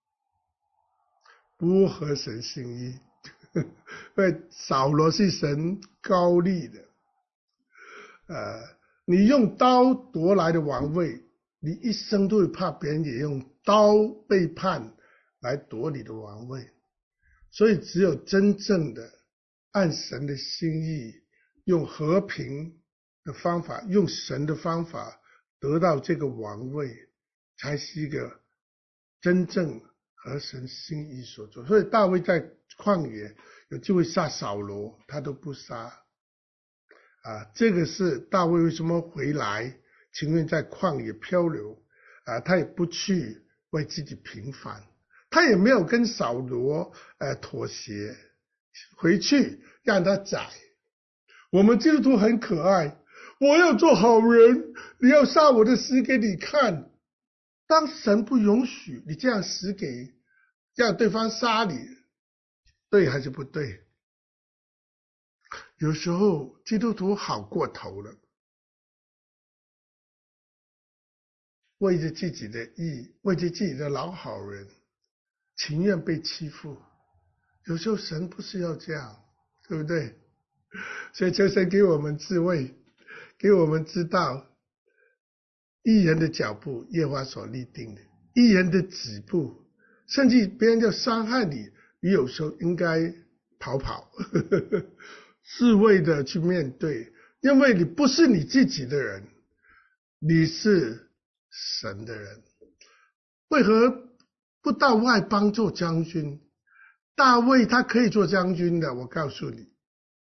不合神心意。因为扫罗是神高立的，呃，你用刀夺来的王位，你一生都会怕别人也用刀背叛来夺你的王位。所以只有真正的按神的心意，用和平的方法，用神的方法得到这个王位，才是一个真正合神心意所做。所以大卫在旷野有机会杀扫罗，他都不杀啊。这个是大卫为什么回来情愿在旷野漂流啊，他也不去为自己平反，他也没有跟扫罗呃妥协，回去让他宰。我们基督徒很可爱，我要做好人，你要杀我的死给你看。当神不允许你这样死给，让对方杀你，对还是不对？有时候基督徒好过头了，为着自己的义，为着自己的老好人，情愿被欺负。有时候神不是要这样，对不对？所以求神给我们智慧，给我们知道义人的脚步耶和华所立定的，义人的止步，甚至别人要伤害你，你有时候应该跑跑智慧的去面对，因为你不是你自己的人，你是神的人。为何不到外邦做将军？大卫他可以做将军的，我告诉你，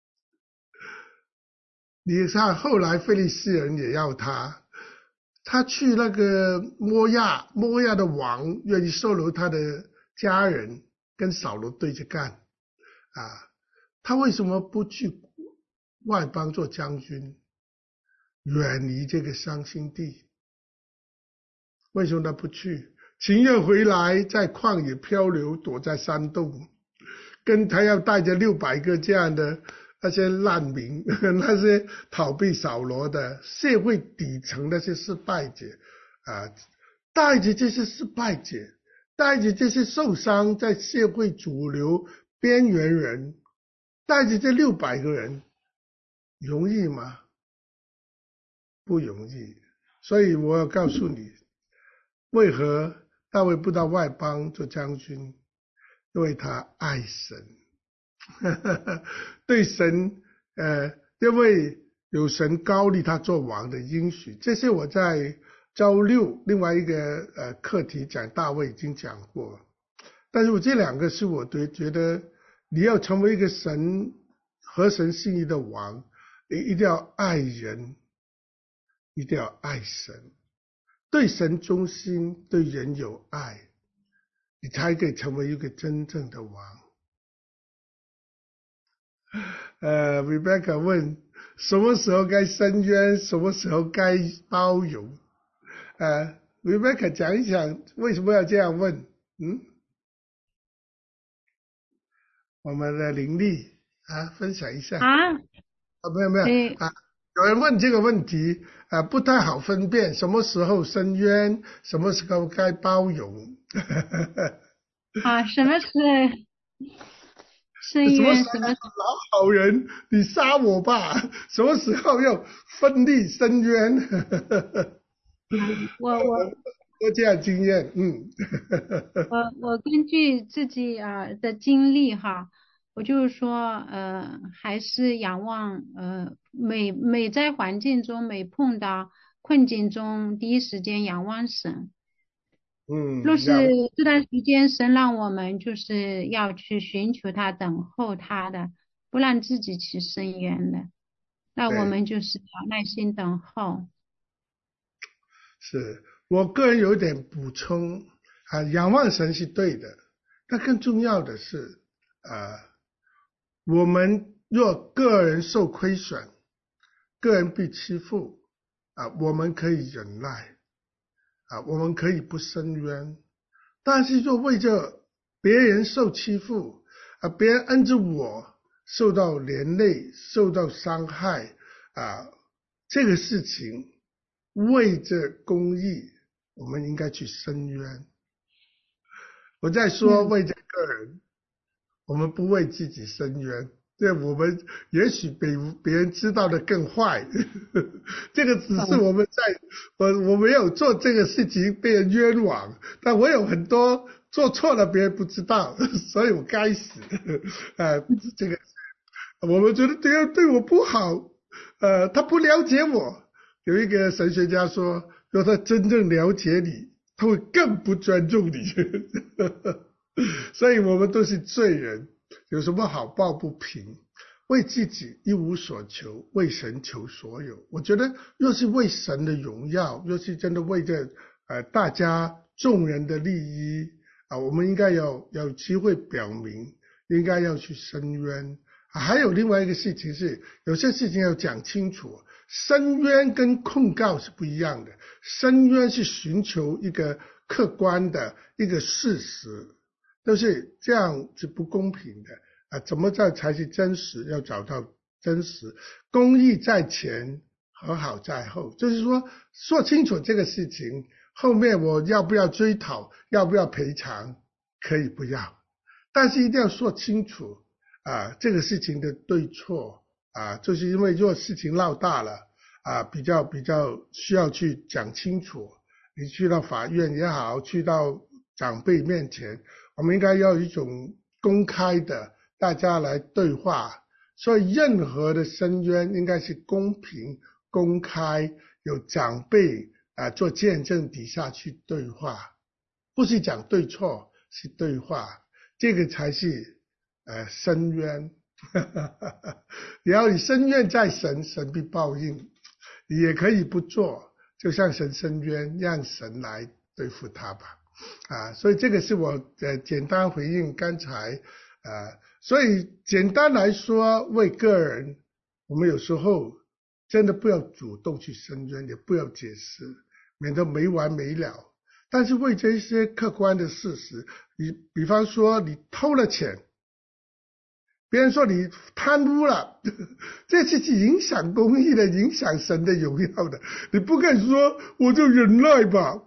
你看后来非利士人也要他，他去那个摩亚，摩亚的王愿意收留他的家人，跟扫罗对着干啊。他为什么不去外邦做将军，远离这个伤心地？为什么他不去？情愿回来在旷野漂流，躲在山洞，跟他要带着六百个这样的那些难民，那些逃避扫罗的社会底层那些失败者啊，带着这些失败者，带着这些受伤在社会主流边缘人，带着这六百个人，容易吗？不容易。所以我要告诉你，为何大卫不到外邦做将军？因为他爱神，对神，呃，因为有神高立他做王的应许。这些我在周六另外一个呃课题讲大卫已经讲过，但是我这两个是我对觉得你要成为一个神合神心意的王，你一定要爱人，一定要爱神，对神忠心，对人有爱，你才可以成为一个真正的王。呃 Rebecca 问什么时候该伸冤，什么时候该包容？呃 Rebecca 讲一讲为什么要这样问？嗯，我们的灵力啊，分享一下啊。 啊，没有没有对啊，有人问这个问题啊，不太好分辨什么时候伸冤，什么时候该包容。 啊，什么是深什么渊？什么时候要做老好人？你杀我吧！什么时候要奋力伸冤？ 我我多这样经验，嗯。 我我根据自己啊的经历哈，我就是说呃还是仰望呃每每在环境中每碰到困境中第一时间仰望神。若嗯， 是两这段时间神让我们就是要去寻求他、等候他的，不让自己去伸冤的，那我对， 们就是要耐心等候。 是我个人有一点补充啊，仰望神是对的，但更重要的是啊，我们若个人受亏损，个人被欺负啊，我们可以忍耐啊，我们可以不伸冤，但是若为着别人受欺负啊，别人恩着我受到连累、受到伤害啊，这个事情为着公义，我们应该去伸冤。我在说嗯为着个人我们不为自己伸冤，对，我们也许比别人知道的更坏，这个只是我们在我我没有做这个事情被人冤枉，但我有很多做错了别人不知道，所以我该死。呃，这个我们觉得别人对我不好，呃，他不了解我。有一个神学家说，若他真正了解你，他会更不尊重你。所以我们都是罪人，有什么好抱不平？为自己一无所求，为神求所有。我觉得若是为神的荣耀，若是真的为着呃大家众人的利益啊，我们应该要有机会表明，应该要去申冤。啊，还有另外一个事情是，有些事情要讲清楚，申冤跟控告是不一样的。申冤是寻求一个客观的一个事实，都是这样是不公平的啊！怎么叫才是真实？要找到真实，公义在前，和好在后。就是说，说清楚这个事情，后面我要不要追讨，要不要赔偿，可以不要，但是一定要说清楚啊，这个事情的对错啊，就是因为如果事情闹大了啊，比较比较需要去讲清楚。你去到法院也好，去到长辈面前，我们应该要有一种公开的，大家来对话。所以任何的申冤应该是公平、公开，有长辈啊做见证底下去对话，不是讲对错，是对话，这个才是呃申冤。然后你申冤在神，神必报应。你也可以不做，就像神申冤，让神来对付他吧。啊，所以这个是我呃简单回应刚才啊，所以简单来说，为个人，我们有时候真的不要主动去申冤，也不要解释，免得没完没了。但是为这些客观的事实，你比方说你偷了钱，别人说你贪污了，这是影响公义的，影响神的荣耀的，你不可以说我就忍耐吧，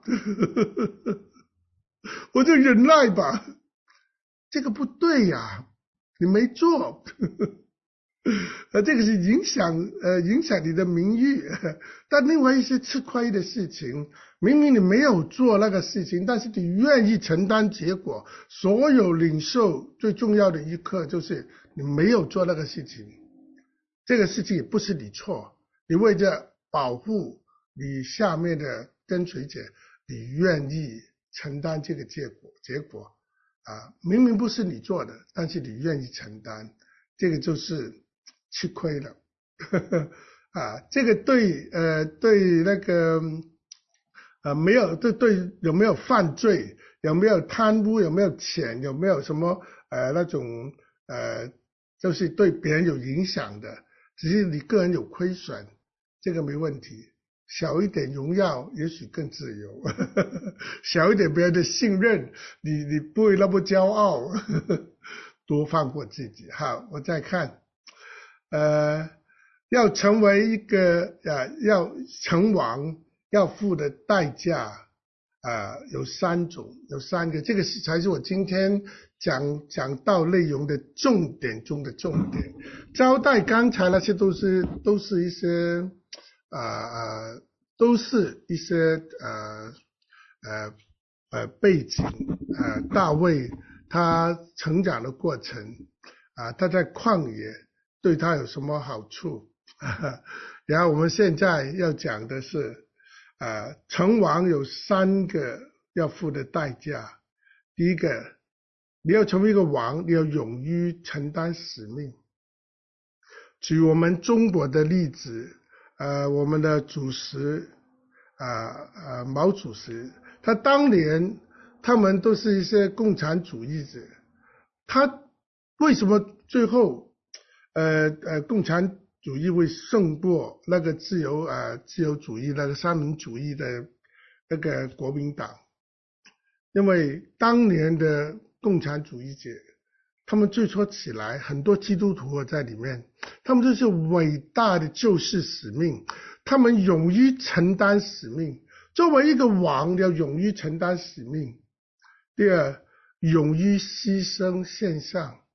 我就忍耐吧，这个不对呀，你没做，呃，这个是影响呃影响你的名誉。但另外一些吃亏的事情，明明你没有做那个事情，但是你愿意承担结果。所有领受最重要的一课就是你没有做那个事情，这个事情也不是你错，你为着保护你下面的跟随者，你愿意承担这个结果结果啊，明明不是你做的，但是你愿意承担，这个就是吃亏了。啊，这个对呃对那个呃没有对对有没有犯罪，有没有贪污，有没有钱，有没有什么呃那种呃就是对别人有影响的，只是你个人有亏损，这个没问题。小一点荣耀也许更自由，小一点别人的信任，你你不会那么骄傲，多放过自己。好，我再看呃要成为一个呃要成王要付的代价啊、呃、有三种，有三个，这个是才是我今天讲讲到内容的重点中的重点。招待刚才那些都是都是一些啊啊、呃、都是一些呃呃呃背景啊、呃、大卫他成长的过程啊、呃、他在旷野对他有什么好处？然后我们现在要讲的是呃成王有三个要付的代价。第一个，你要成为一个王，你要勇于承担使命。举我们中国的例子，呃我们的主席啊呃毛主席，他当年他们都是一些共产主义者，他为什么最后呃呃共产主义会胜过那个自由呃自由主义那个三民主义的那个国民党？因为当年的共产主义者，他们最初起来很多基督徒在里面，他们就是伟大的救世使命，他们勇于承担使命。作为一个王，要勇于承担使命。第二，勇于牺牲献上。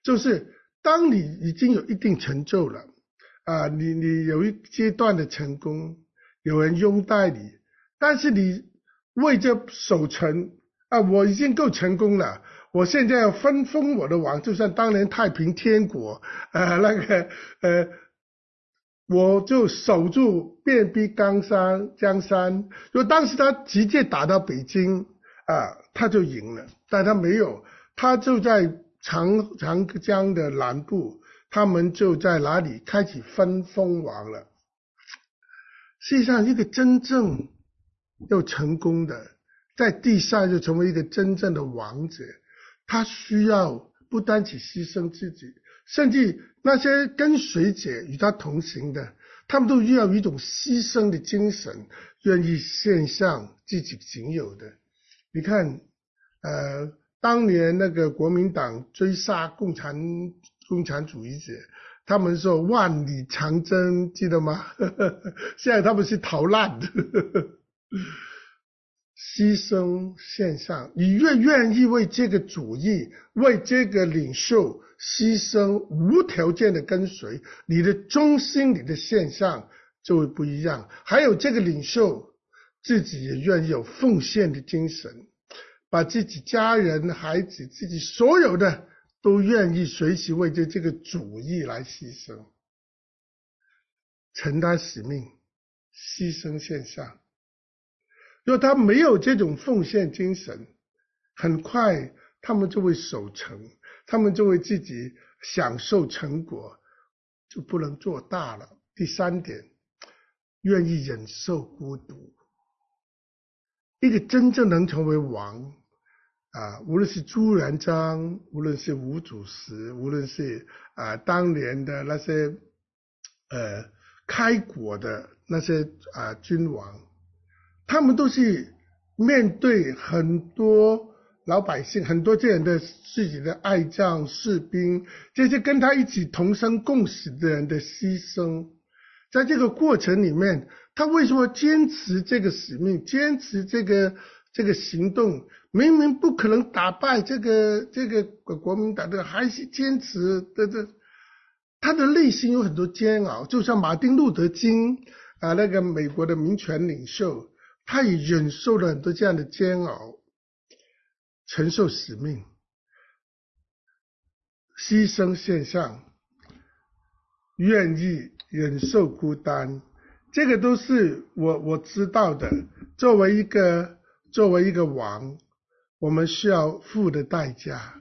就是当你已经有一定成就了啊，你你有一阶段的成功，有人拥戴你，但是你为着守成啊，我已经够成功了，我现在要分封我的王，就像当年太平天国呃那个呃我就守住遍壁江山江山，因为当时他直接打到北京啊，他就赢了，但他没有，他就在长长江的南部，他们就在哪里开启分封王了。实际上一个真正要成功的，在地上就成为一个真正的王者，他需要不单只牺牲自己，甚至那些跟随者与他同行的，他们都要有一种牺牲的精神，愿意献上自己仅有的。你看呃当年那个国民党追杀共产共产主义者，他们说万里长征，记得吗？现在他们是逃难的。牺牲献上，你越愿意为这个主义，为这个领袖牺牲，无条件的跟随，你的忠心，你的献上就会不一样。还有这个领袖自己也愿意有奉献的精神，把自己家人孩子自己所有的都愿意随时为着这个主义来牺牲，承担使命，牺牲献上。如果他没有这种奉献精神，很快他们就会守成，他们就会自己享受成果，就不能做大了。第三点，愿意忍受孤独。一个真正能成为王啊，无论是朱元璋，无论是吴主席，无论是啊当年的那些呃开国的那些啊君王，他们都是面对很多老百姓，很多这样的自己的爱将士兵，这些跟他一起同生共死的人的牺牲，在这个过程里面，他为什么坚持这个使命，坚持这个这个行动？明明不可能打败这个这个国民党的，还是坚持的这，他的内心有很多煎熬。就像马丁路德金啊，那个美国的民权领袖，他也忍受了很多这样的煎熬，承受使命，牺牲献上，愿意忍受孤单，这个都是我我知道的。作为一个作为一个王，我们需要付的代价。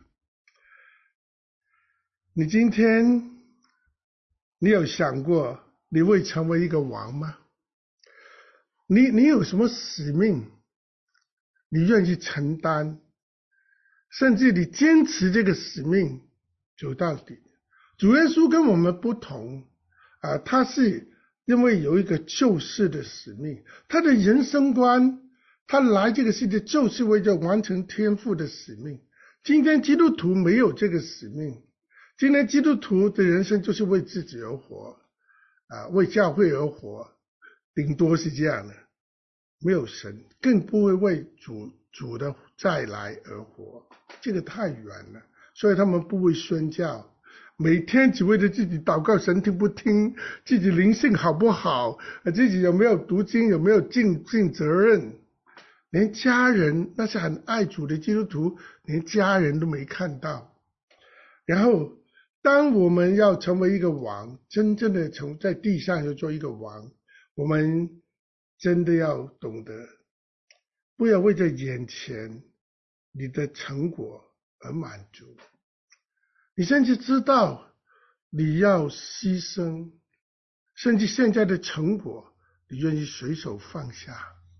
你今天你有想过你会成为一个王吗？你你有什么使命你愿意承担，甚至你坚持这个使命走到底。主耶稣跟我们不同啊，他是因为有一个救世的使命，他的人生观，他来这个世界就是为了完成天父的使命。今天基督徒没有这个使命，今天基督徒的人生就是为自己而活啊，为教会而活，顶多是这样的，没有神，更不会为主主的再来而活，这个太远了。所以他们不会宣教，每天只为了自己祷告神听不听，自己灵性好不好，自己有没有读经，有没有尽尽责任，连家人那些很爱主的基督徒连家人都没看到。然后当我们要成为一个王，真正的从在地上要做一个王，我们真的要懂得不要为着眼前你的成果而满足，你甚至知道你要牺牲，甚至现在的成果你愿意随手放下，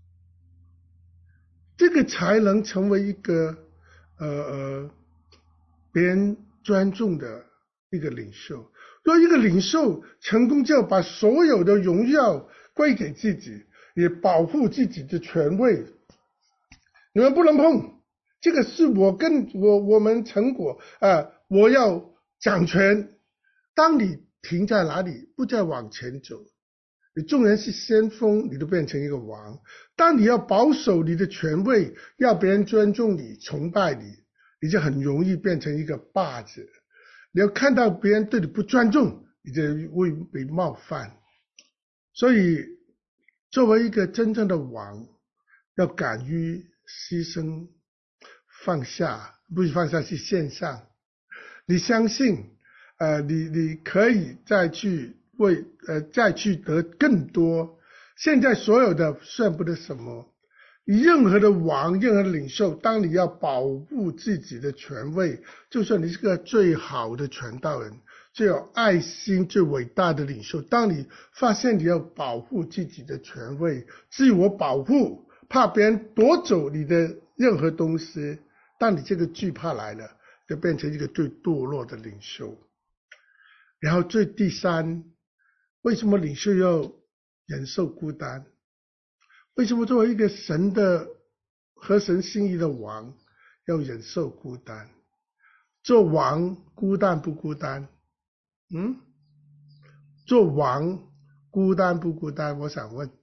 这个才能成为一个呃呃别人尊重的一个领袖。若一个领袖成功就要把所有的荣耀归给自己，也保护自己的权位，你们不能碰，这个是我跟我我们成果啊、呃，我要掌权。当你停在哪里，不再往前走，你纵然是先锋，你都变成一个王。当你要保守你的权位，要别人尊重你崇拜你，你就很容易变成一个霸者。 你要看到别人对你不尊重，你就会被冒犯。所以作为一个真正的王，要敢于牺牲放下，不是放下，是献上。你相信呃，你你可以再去为呃再去得更多。现在所有的算不得什么。任何的王，任何的领袖，当你要保护自己的权位，就算你是个最好的传道人，最有爱心、最伟大的领袖，当你发现你要保护自己的权位，自我保护，怕别人夺走你的任何东西，当你这个惧怕来了，就变成一个最堕落的领袖。然后最第三，为什么领袖要忍受孤单？为什么作为一个神的合神心意的王要忍受孤单？做王孤单不孤单？嗯，做王孤单不孤单？我想问，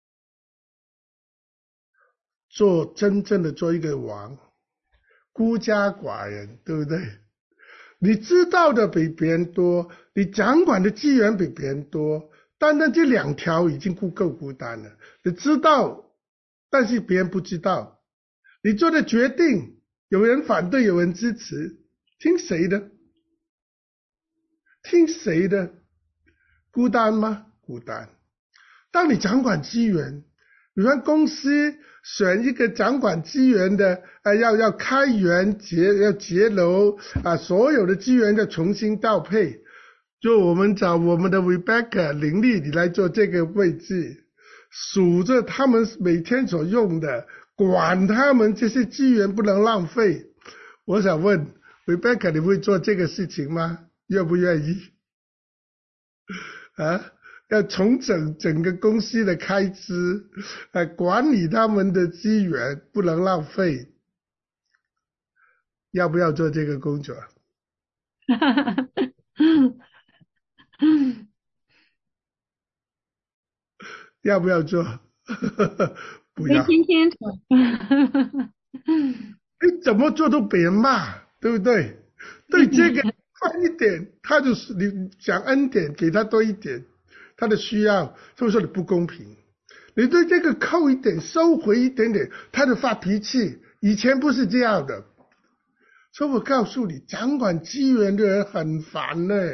做真正的做一个王，孤家寡人，对不对？你知道的比别人多，你掌管的资源比别人多，单单这两条已经不够孤单了。你知道，但是别人不知道。你做的决定，有人反对，有人支持，听谁的？听谁的？孤单吗？孤单。当你掌管资源，比方公司选一个掌管资源的，呃，要要开源节要节流啊，所有的资源要重新调配。就我们找我们的 Rebecca 林丽，你来做这个位置，数着他们每天所用的，管他们这些资源不能浪费。我想问 Rebecca， 你会做这个事情吗？愿不愿意？啊？要重整整个公司的开支，呃，管理他们的资源，不能浪费。要不要做这个工作？要不要做？不要。 天天做。 你怎么做都被人骂，对不对？对这个宽一点，他就是你讲恩典给他多一点。他的需要，是不是说你不公平？你对这个扣一点，收回一点点，他就发脾气。以前不是这样的，所以我告诉你，掌管资源的人很烦呢。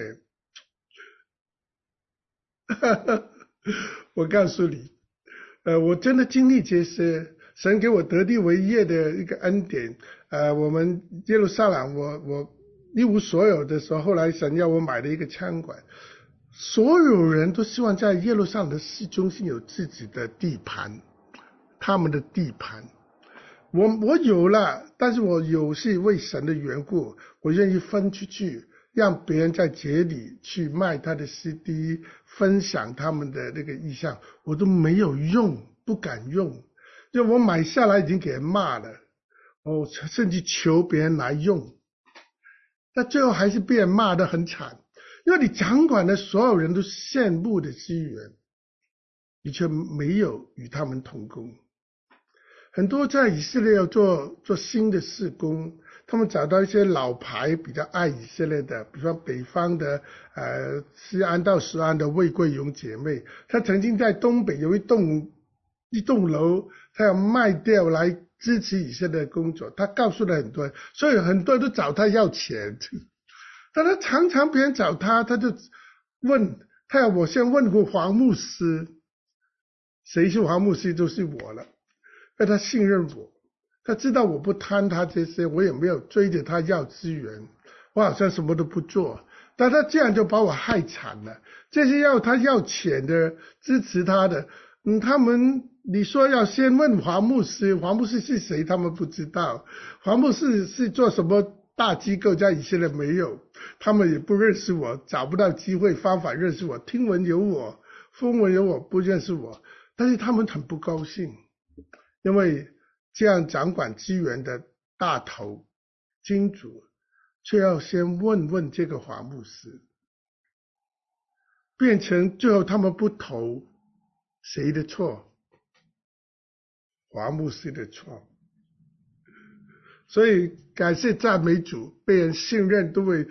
我告诉你，呃，我真的经历这些，神给我得地为业的一个恩典。呃，我们耶路撒冷，我我一无所有的时候，后来神要我买了一个餐馆。所有人都希望在耶路撒冷的市中心有自己的地盘，他们的地盘。我我有了，但是我有是为神的缘故，我愿意分出去，让别人在节里去卖他的 C D， 分享他们的那个意向，我都没有用，不敢用，因为我买下来已经给人骂了，我甚至求别人来用，那最后还是被人骂得很惨。因为你掌管的所有人都羡慕的资源，你却没有与他们同工。很多在以色列要做做新的事工，他们找到一些老牌比较爱以色列的，比方北方的呃西安到石安的魏桂荣姐妹，她曾经在东北有一栋一栋楼，她要卖掉来支持以色列的工作，她告诉了很多人，所以很多人都找她要钱。但他常常别人找他，他就问他要我先问过黄牧师，谁是黄牧师就是我了，因为他信任我，他知道我不贪他这些，我也没有追着他要资源，我好像什么都不做，但他这样就把我害惨了。这些要他要钱的支持他的，嗯，他们你说要先问黄牧师，黄牧师是谁他们不知道，黄牧师是做什么大机构在以色列没有，他们也不认识我，找不到机会方法认识我，听闻有我，风闻有我，不认识我，但是他们很不高兴，因为这样掌管资源的大头金主却要先问问这个黄牧师，变成最后他们不投，谁的错？黄牧师的错。所以感谢赞美主，被人信任都会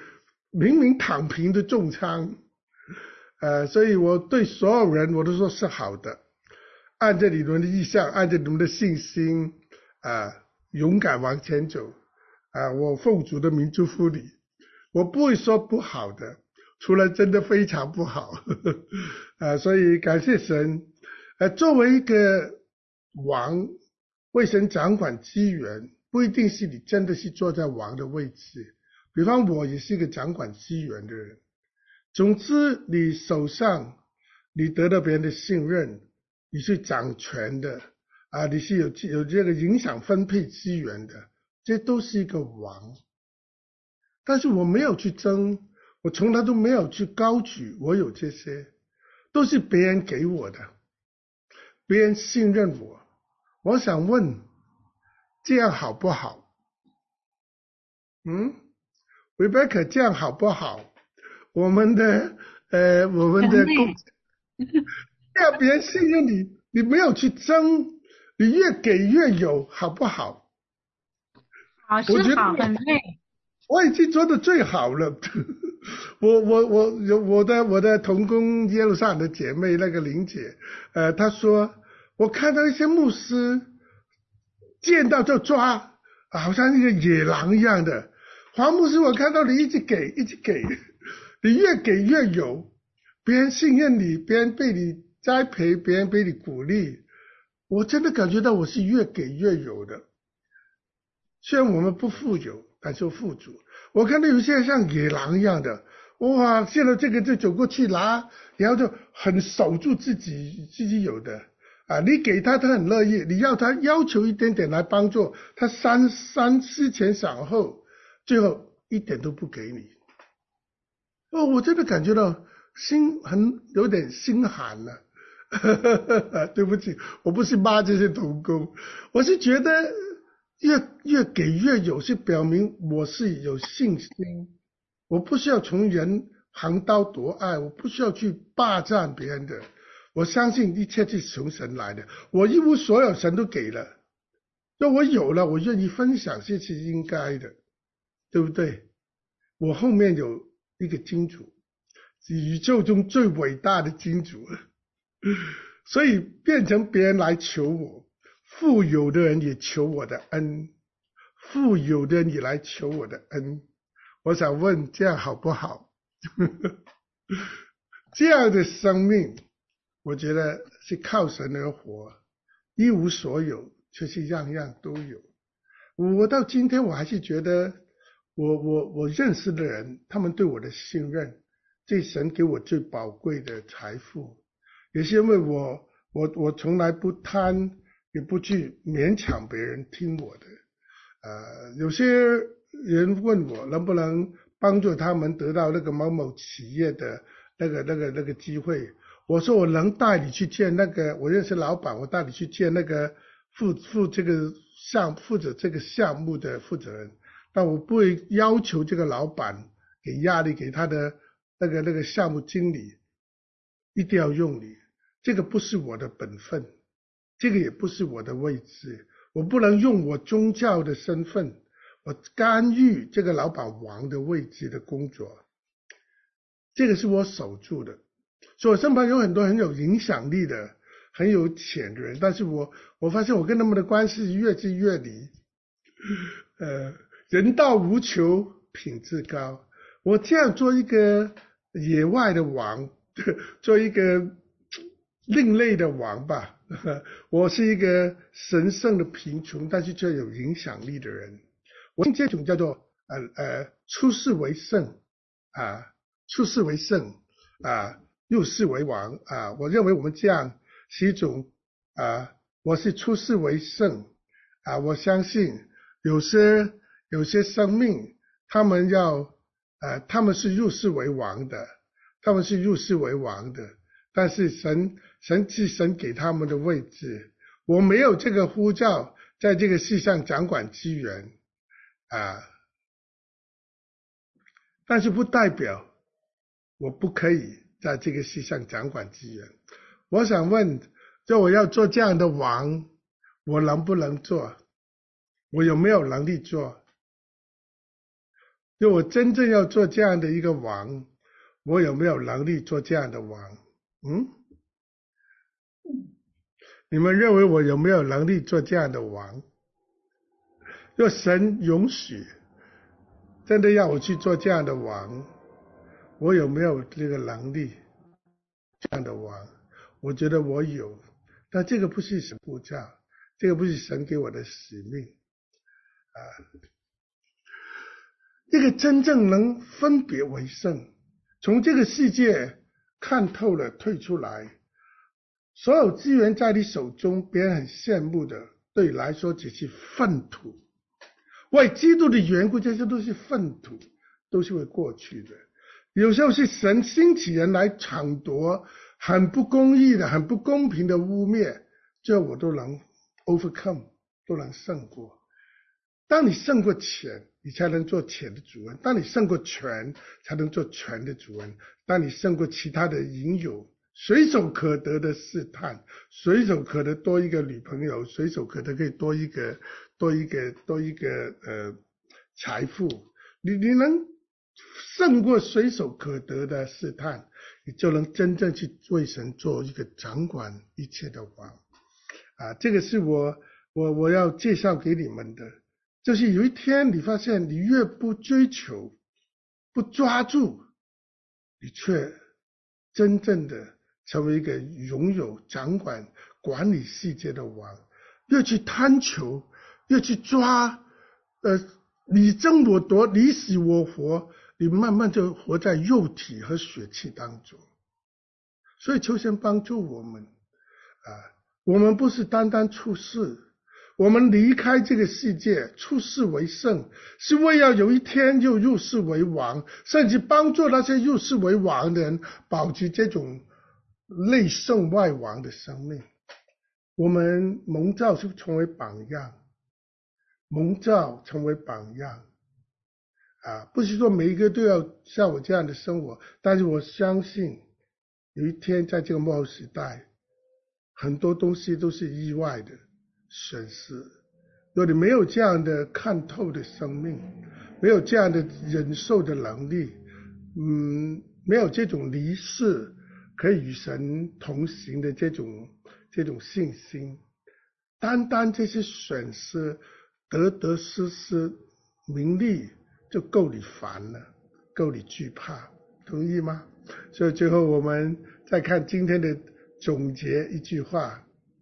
明明躺平的重仓，呃，所以我对所有人我都说是好的，按着你们的意向，按着你们的信心啊、呃，勇敢往前走啊、呃，我奉主的名祝福你，我不会说不好的，除了真的非常不好，呵呵呃，所以感谢神，呃，作为一个王，为神掌管资源，不一定是你真的是坐在王的位置。比方我也是一个掌管资源的人。总之，你手上你得到别人的信任，你是掌权的啊，你是有有这个影响分配资源的，这都是一个王。但是我没有去争，我从来都没有去高举我有这些，都是别人给我的，别人信任我。我想问，这样好不好？嗯 ，Rebecca， 这样好不好？我们的呃，我们的工，这样别人信任你，你没有去争，你越给越有，好不好？ 好是好，很累。 我已经做的最好了。我我我有我的我的同工耶路撒冷的姐妹那个玲姐，呃，她说我看到一些牧师见到就抓，好像一个野狼一样的。黄牧师，我看到你一直给，一直给，你越给越有，别人信任你，别人被你栽培，别人被你鼓励，我真的感觉到我是越给越有的。虽然我们不富有，但是富足。我看到有些人像野狼一样的，哇，见到这个就走过去拿，然后就很守住自己自己有的啊，你给他他很乐意，你要他要求一点点来帮助他，三三思前想后，最后一点都不给你。哦，我真的感觉到心很有点心寒了。对不起，我不是骂这些同工，我是觉得越越给越有，是表明我是有信心，我不需要从人横刀夺爱，我不需要去霸占别人的，我相信一切是从神来的，我一无所有，神都给了，那我有了，我愿意分享，这是应该的，对不对？我后面有一个金主，宇宙中最伟大的金主，所以变成别人来求我，富有的人也求我的恩，富有的人也来求我的恩。我想问，这样好不好？这样的生命，我觉得是靠神而活，一无所有，却是样样都有。我到今天我还是觉得我我我认识的人，他们对我的信任，这神给我最宝贵的财富，也是因为我我我从来不贪，也不去勉强别人听我的。呃，有些人问我能不能帮助他们得到那个某某企业的那个那个那个机会，我说我能带你去见那个，我认识老板，我带你去见那个负负这个项负责这个项目的负责人，但我不会要求这个老板给压力给他的那个那个项目经理一定要用你，这个不是我的本分，这个也不是我的位置，我不能用我宗教的身份，我干预这个老板王的位置的工作，这个是我守住的。所以我身旁有很多很有影响力的很有钱的人，但是我我发现我跟他们的关系越积越离。呃，人道无求，品质高。我这样做一个野外的王，做一个另类的王吧。我是一个神圣的贫穷，但是却有影响力的人。我用这种叫做呃呃出世为圣啊，出世为圣啊，入世为王啊。我认为我们这样是一种啊，我是出世为圣啊。我相信有些有些生命，他们要呃他们是入世为王的，他们是入世为王的，但是神神是神给他们的位置，我没有这个呼召，在这个世上掌管资源啊，但是不代表我不可以在这个世上掌管资源。我想问，就我要做这样的王，我能不能做？我有没有能力做？ 如果我真正要做这样的一个王，我有没有能力做这样的王？嗯？你们认为我有没有能力做这样的王？若神允许，真的要我去做这样的王，我有没有这个能力这样的王？我觉得我有，但这个不是神呼召，这个不是神给我的使命啊。一个真正能分别为圣，从这个世界看透了退出来，所有资源在你手中，别人很羡慕的，对你来说只是粪土。为基督的缘故，这些都是粪土，都是会过去的。有时候是神兴起人来抢夺很不公义的、很不公平的污蔑，这我都能 overcome， 都能胜过。当你胜过钱，你才能做钱的主人；当你胜过权，才能做权的主人；当你胜过其他的引诱，随手可得的试探，随手可得多一个女朋友，随手可得可以多一个多一个多一个呃财富，你你能胜过随手可得的试探，你就能真正去为神做一个掌管一切的王啊！这个是我我我要介绍给你们的，就是有一天你发现你越不追求，不抓住，你却真正的成为一个拥有、掌管、管理世界的王，越去贪求，越去抓，呃，你争我夺，你死我活，你慢慢就活在肉体和血气当中。所以求神帮助我们啊！我们不是单单处世，我们离开这个世界，出世为圣，是为要有一天又入世为王，甚至帮助那些入世为王的人保持这种内圣外王的生命。我们蒙召是成为榜样，蒙召成为榜样啊！不是说每一个都要像我这样的生活，但是我相信有一天在这个末后时代，很多东西都是意外的损失。如果你没有这样的看透的生命，没有这样的忍受的能力，嗯，没有这种离世可以与神同行的这种这种信心，单单这些损失，得得失失，名利就够你烦了，够你惧怕，同意吗？所以最后我们再看今天的总结一句话，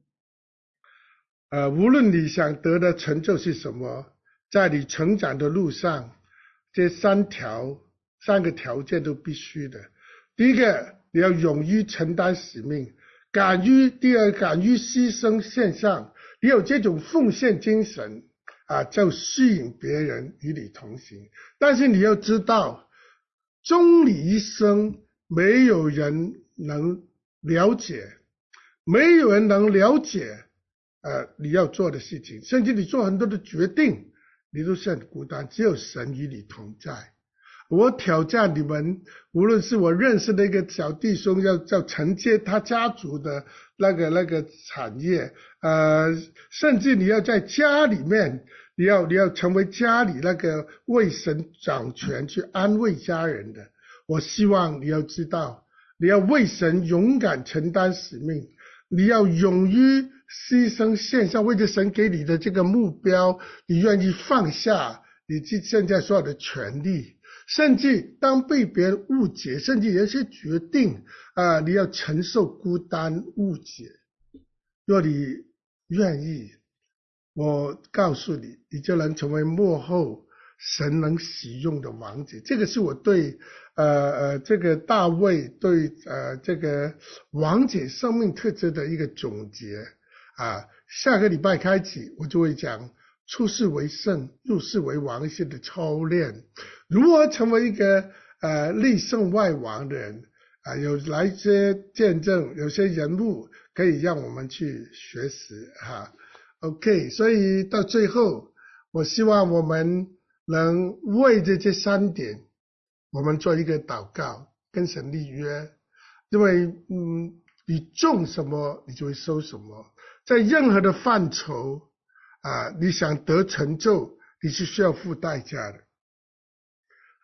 呃，无论你想得的成就是什么，在你成长的路上，这三条三个条件都必须的。第一个，你要勇于承担使命，敢于第二敢于牺牲献上，你有这种奉献精神啊，就吸引别人与你同行。但是你要知道，终你一生，没有人能了解，没有人能了解呃你要做的事情，甚至你做很多的决定，你都是很孤单，只有神与你同在。我挑战你们，无论是我认识的一个小弟兄要要承接他家族的那个那个产业，呃，甚至你要在家里面，你要你要成为家里那个为神掌权去安慰家人的。我希望你要知道，你要为神勇敢承担使命，你要勇于牺牲献上，为着神给你的这个目标，你愿意放下你现在所有的权利，甚至当被别人误解，甚至有一些决定啊、呃，你要承受孤单误解。若你愿意，我告诉你，你就能成为末后神能使用的王子。这个是我对呃呃这个大卫对呃这个王子生命特质的一个总结啊。下个礼拜开始，我就会讲出世为圣，入世为王一些的操练，如何成为一个呃内圣外王的人啊。有来一些见证，有些人物可以让我们去学习哈。OK， 所以到最后，我希望我们能为着这三点，我们做一个祷告，跟神立约。因为嗯，你种什么，你就会收什么。在任何的范畴啊，你想得成就，你是需要付代价的。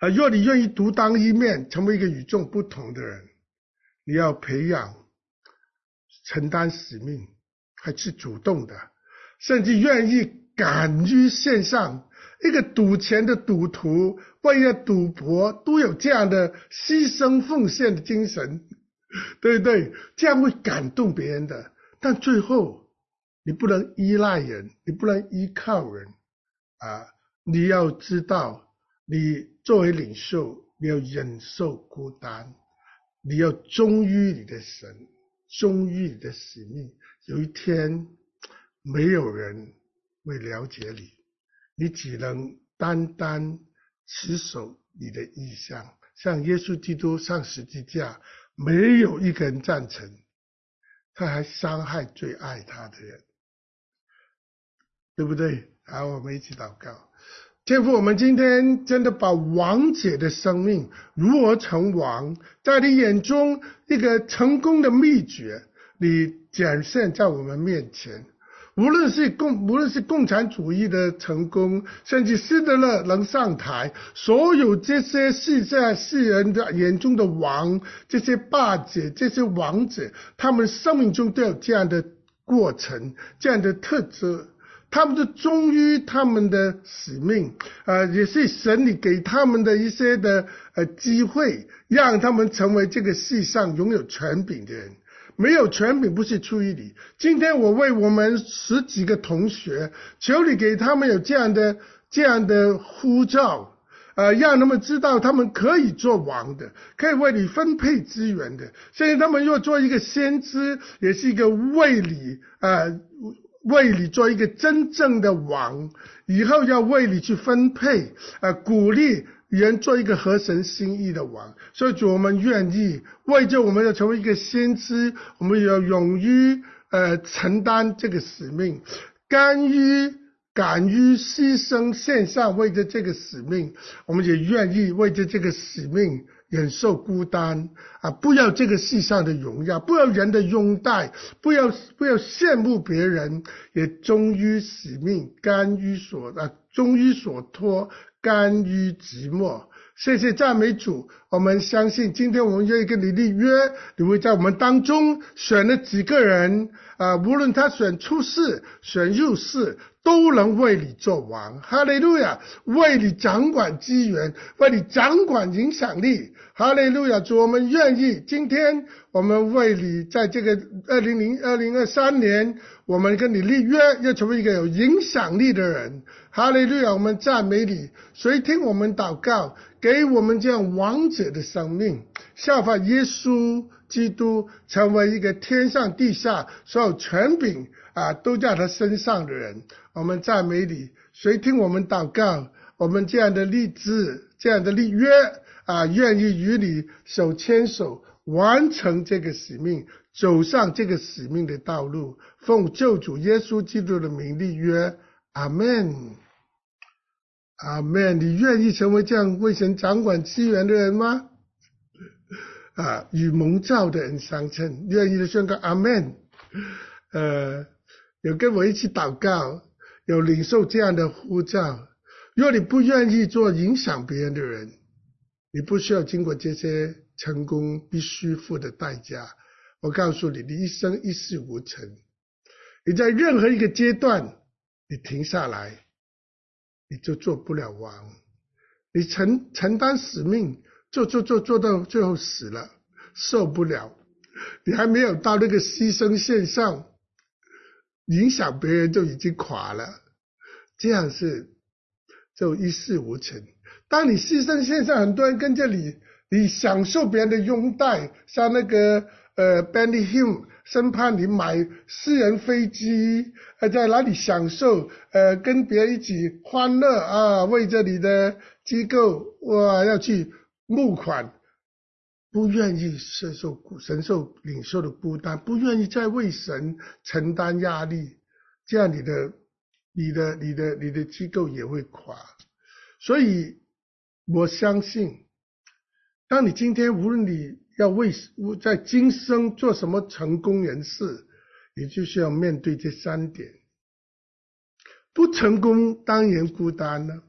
啊，若你愿意独当一面，成为一个与众不同的人，你要培养承担使命，还是主动的，甚至愿意敢于献上。一个赌钱的赌徒，为了赌博都有这样的牺牲奉献的精神，对不对？这样会感动别人的。但最后你不能依赖人，你不能依靠人啊！你要知道，你作为领袖，你要忍受孤单，你要忠于你的神，忠于你的使命。有一天没有人会了解你，你只能单单持守你的意向，像耶稣基督上十字架，没有一个人赞成，他还伤害最爱他的人，对不对？好，我们一起祷告。天父，我们今天真的把王者的生命如何成王，在你眼中一个成功的秘诀，你展现在我们面前。无论是共无论是共产主义的成功，甚至希特勒能上台，所有这些世在世人的眼中的王，这些霸者，这些王者，他们生命中都有这样的过程，这样的特质。他们是忠于他们的使命，呃，也是神你给他们的一些的呃机会，让他们成为这个世上拥有权柄的人。没有权柄不是出于你。今天我为我们十几个同学，求你给他们有这样的这样的呼召，呃，让他们知道他们可以做王的，可以为你分配资源的。甚至他们若做一个先知，也是一个为你呃为你做一个真正的王，以后要为你去分配，呃，鼓励人做一个合神心意的王。所以主，我们愿意为着我们要成为一个先知，我们要勇于呃承担这个使命，甘于敢于牺牲献上，为着这个使命，我们也愿意为着这个使命忍受孤单啊！不要这个世上的荣耀，不要人的拥戴，不要不要羡慕别人，也忠于使命，甘于所啊，忠于所托，甘于寂寞。谢谢赞美主，我们相信今天我们愿意跟你立约，你会在我们当中选了几个人啊，无论他选出世选入世，都能为你做王。哈利路亚，为你掌管资源，为你掌管影响力。哈利路亚，主，我们愿意今天我们为你在这个二零二三年，我们跟你立约，要成为一个有影响力的人。哈利路亚，我们赞美你，谁听我们祷告，给我们这样王者的生命，效法耶稣基督，成为一个天上地下所有权柄啊都在他身上的人。我们赞美你，谁听我们祷告，我们这样的立志，这样的立约啊，愿意与你手牵手，完成这个使命，走上这个使命的道路。奉救主耶稣基督的名立约，阿们，阿们。你愿意成为这样为神掌管资源的人吗？啊，与蒙召的人相称，愿意的宣告阿们。呃，有跟我一起祷告，有领受这样的呼召。若你不愿意做影响别人的人，你不需要经过这些成功必须付的代价。我告诉你，你一生一事无成。你在任何一个阶段，你停下来，你就做不了王。你承承担使命，做做做做到最后死了，受不了，你还没有到那个牺牲线上，影响别人就已经垮了，这样是就一事无成。当你牺牲线上，很多人跟着你，你享受别人的拥戴，像那个呃 Benny Hill， 生怕你买私人飞机，呃在哪里享受，呃跟别人一起欢乐啊，为着你的机构哇要去募款，不愿意承受承受领袖的孤单，不愿意再为神承担压力，这样你的你的你的你的机构也会垮。所以我相信，当你今天无论你要为在今生做什么成功人士，你就需要面对这三点。不成功当然孤单了，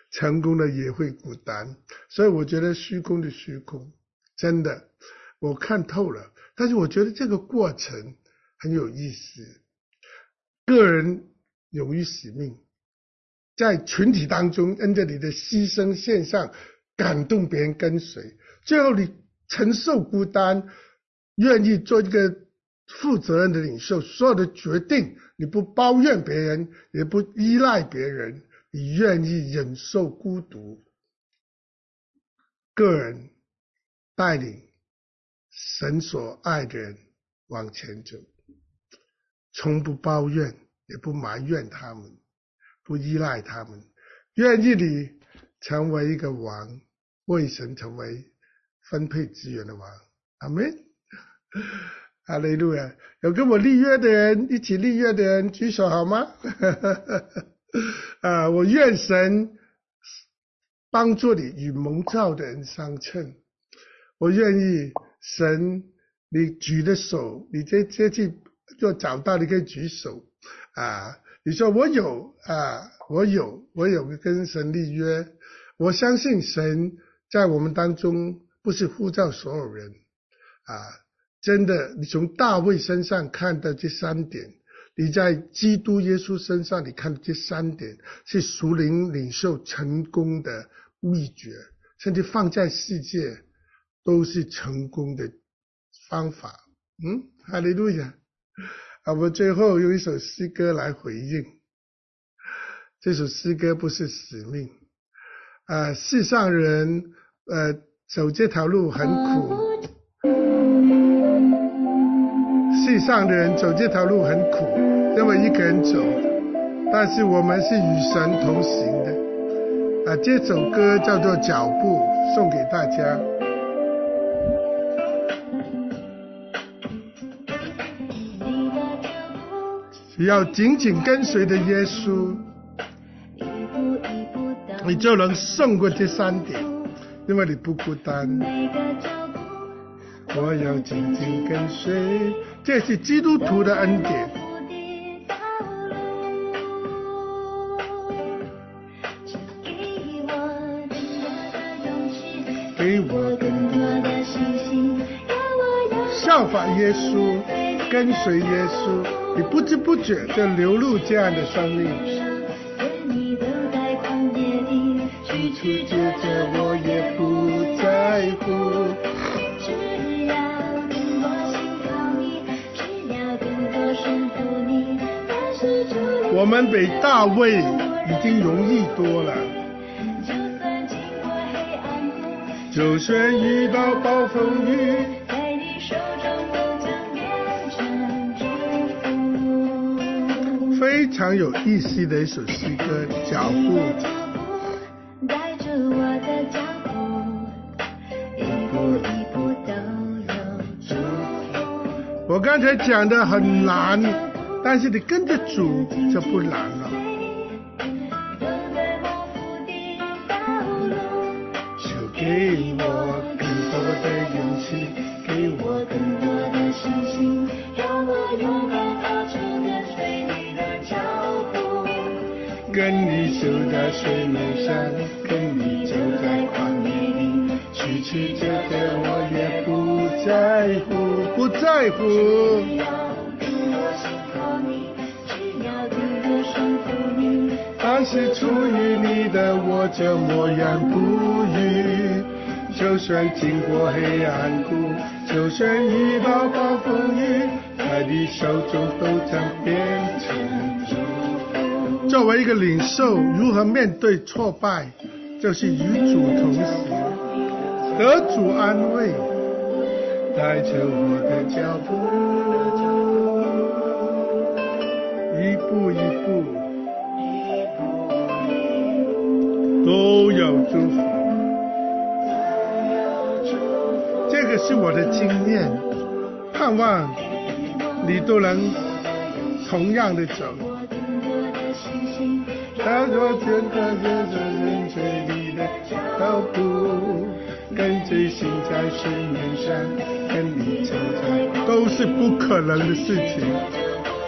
成功的也会孤单。所以我觉得虚空的虚空真的我看透了，但是我觉得这个过程很有意思。个人勇于使命，在群体当中因着你的牺牲献上感动别人跟随，最后你承受孤单，愿意做一个负责任的领袖，所有的决定你不抱怨别人，也不依赖别人，你愿意忍受孤独，个人带领神所爱的人往前走，从不抱怨也不埋怨他们，不依赖他们，愿意你成为一个王，为神成为分配资源的王。阿们，哈利路亚！有跟我立约的人，一起立约的人举手好吗？啊，我愿神帮助你与蒙召的人相称。我愿意神，你举的手，你这这次就找到，你可以举手啊！你说我有啊，我有，我有跟神立约。我相信神在我们当中不是呼召所有人啊，真的，你从大卫身上看到这三点，你在基督耶稣身上你看到这三点，是属灵领袖成功的秘诀，甚至放在世界都是成功的方法。嗯，哈利路亚！啊，我最后用一首诗歌来回应。这首诗歌不是使命。啊，世上人呃走这条路很苦，世上的人走这条路很苦，因为一个人走，但是我们是与神同行的。啊，这首歌叫做《脚步》，送给大家。只要紧紧跟随着耶稣，你就能胜过这三点，因为你不孤单。我要紧紧跟随，这是基督徒的恩典。给我更多的信心，效法耶稣，跟随耶稣，你不知不觉就流露这样的生命。处处接着我也不在乎，只要更多信靠你，只要更多顺服你。我们比大卫已经容易多了。就算遇到暴风雨，在你手中都将变成祝福。非常有意思的一首诗歌，脚步。带着我的脚步，一步一步都有祝福。我刚才讲的很难，但是你跟着主就不难了。就给我更多的勇气，给我更多的信心，让我勇敢踏出跟随你的脚步。跟你走在水面上，跟你走在旷野里，曲曲折折我也不在乎，不在乎。只要更多信靠你，只要更多顺服你，凡是出于你的我就默然不语。就算经过黑暗谷，就算遇到暴风雨，在你手中都将变成祝福。作为一个领袖，如何面对挫败，就是与主同行，得主安慰，带着我的脚步，一步一步都有祝福。这个是我的经验，盼望你都能同样的走。他说天他跟着跟随你的脚步，跟随行在水面上，跟你走在，都是不可能的事情。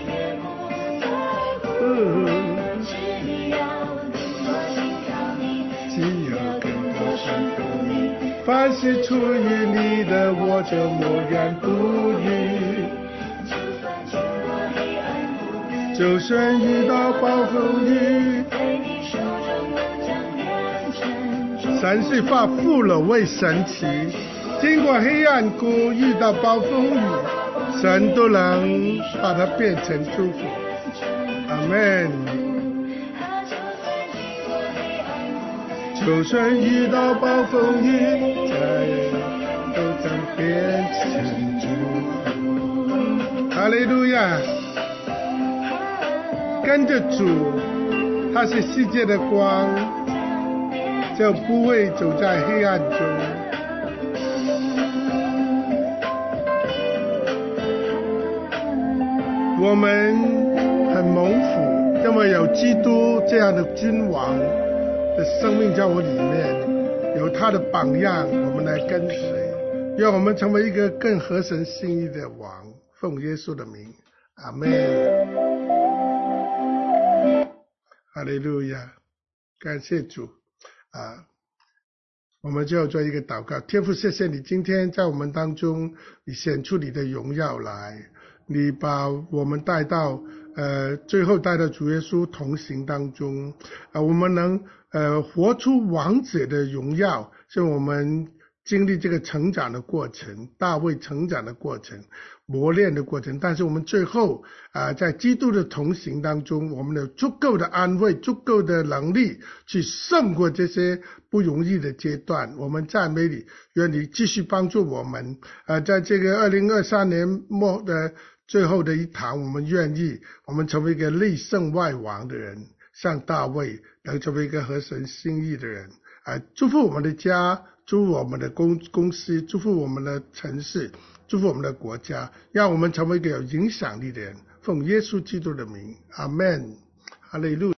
嗯， 凡是出于你的，我就默然不语。就算遇到暴风雨，神是化腐朽为神奇。经过黑暗谷，遇到暴风雨，神都能把它变成祝福。阿们。就算遇到暴风雨，都将变成祝福。哈利路亚！跟着主，他是世界的光，就不会走在黑暗中。我们很蒙福，因为有基督这样的君王的生命在我里面，有他的榜样，我们来跟随，让我们成为一个更合神心意的王。奉耶稣的名，阿们。哈利路亚，感谢主啊！我们就要做一个祷告。天父，谢谢你今天在我们当中，你显出你的荣耀来，你把我们带到呃，最后带到主耶稣同行当中啊，我们能呃活出王者的荣耀，是我们经历这个成长的过程，大卫成长的过程，磨练的过程，但是我们最后啊、呃，在基督的同行当中，我们有足够的安慰，足够的能力去胜过这些不容易的阶段。我们赞美你，愿你继续帮助我们啊、呃，在这个二零二三年末的最后的一堂，我们愿意我们成为一个内胜外王的人，像大卫能成为一个合神心意的人啊、呃！祝福我们的家，祝福我们的公公司，祝福我们的城市，祝福我们的国家，让我们成为一个有影响力的人。奉耶稣基督的名，阿们，哈利路亚。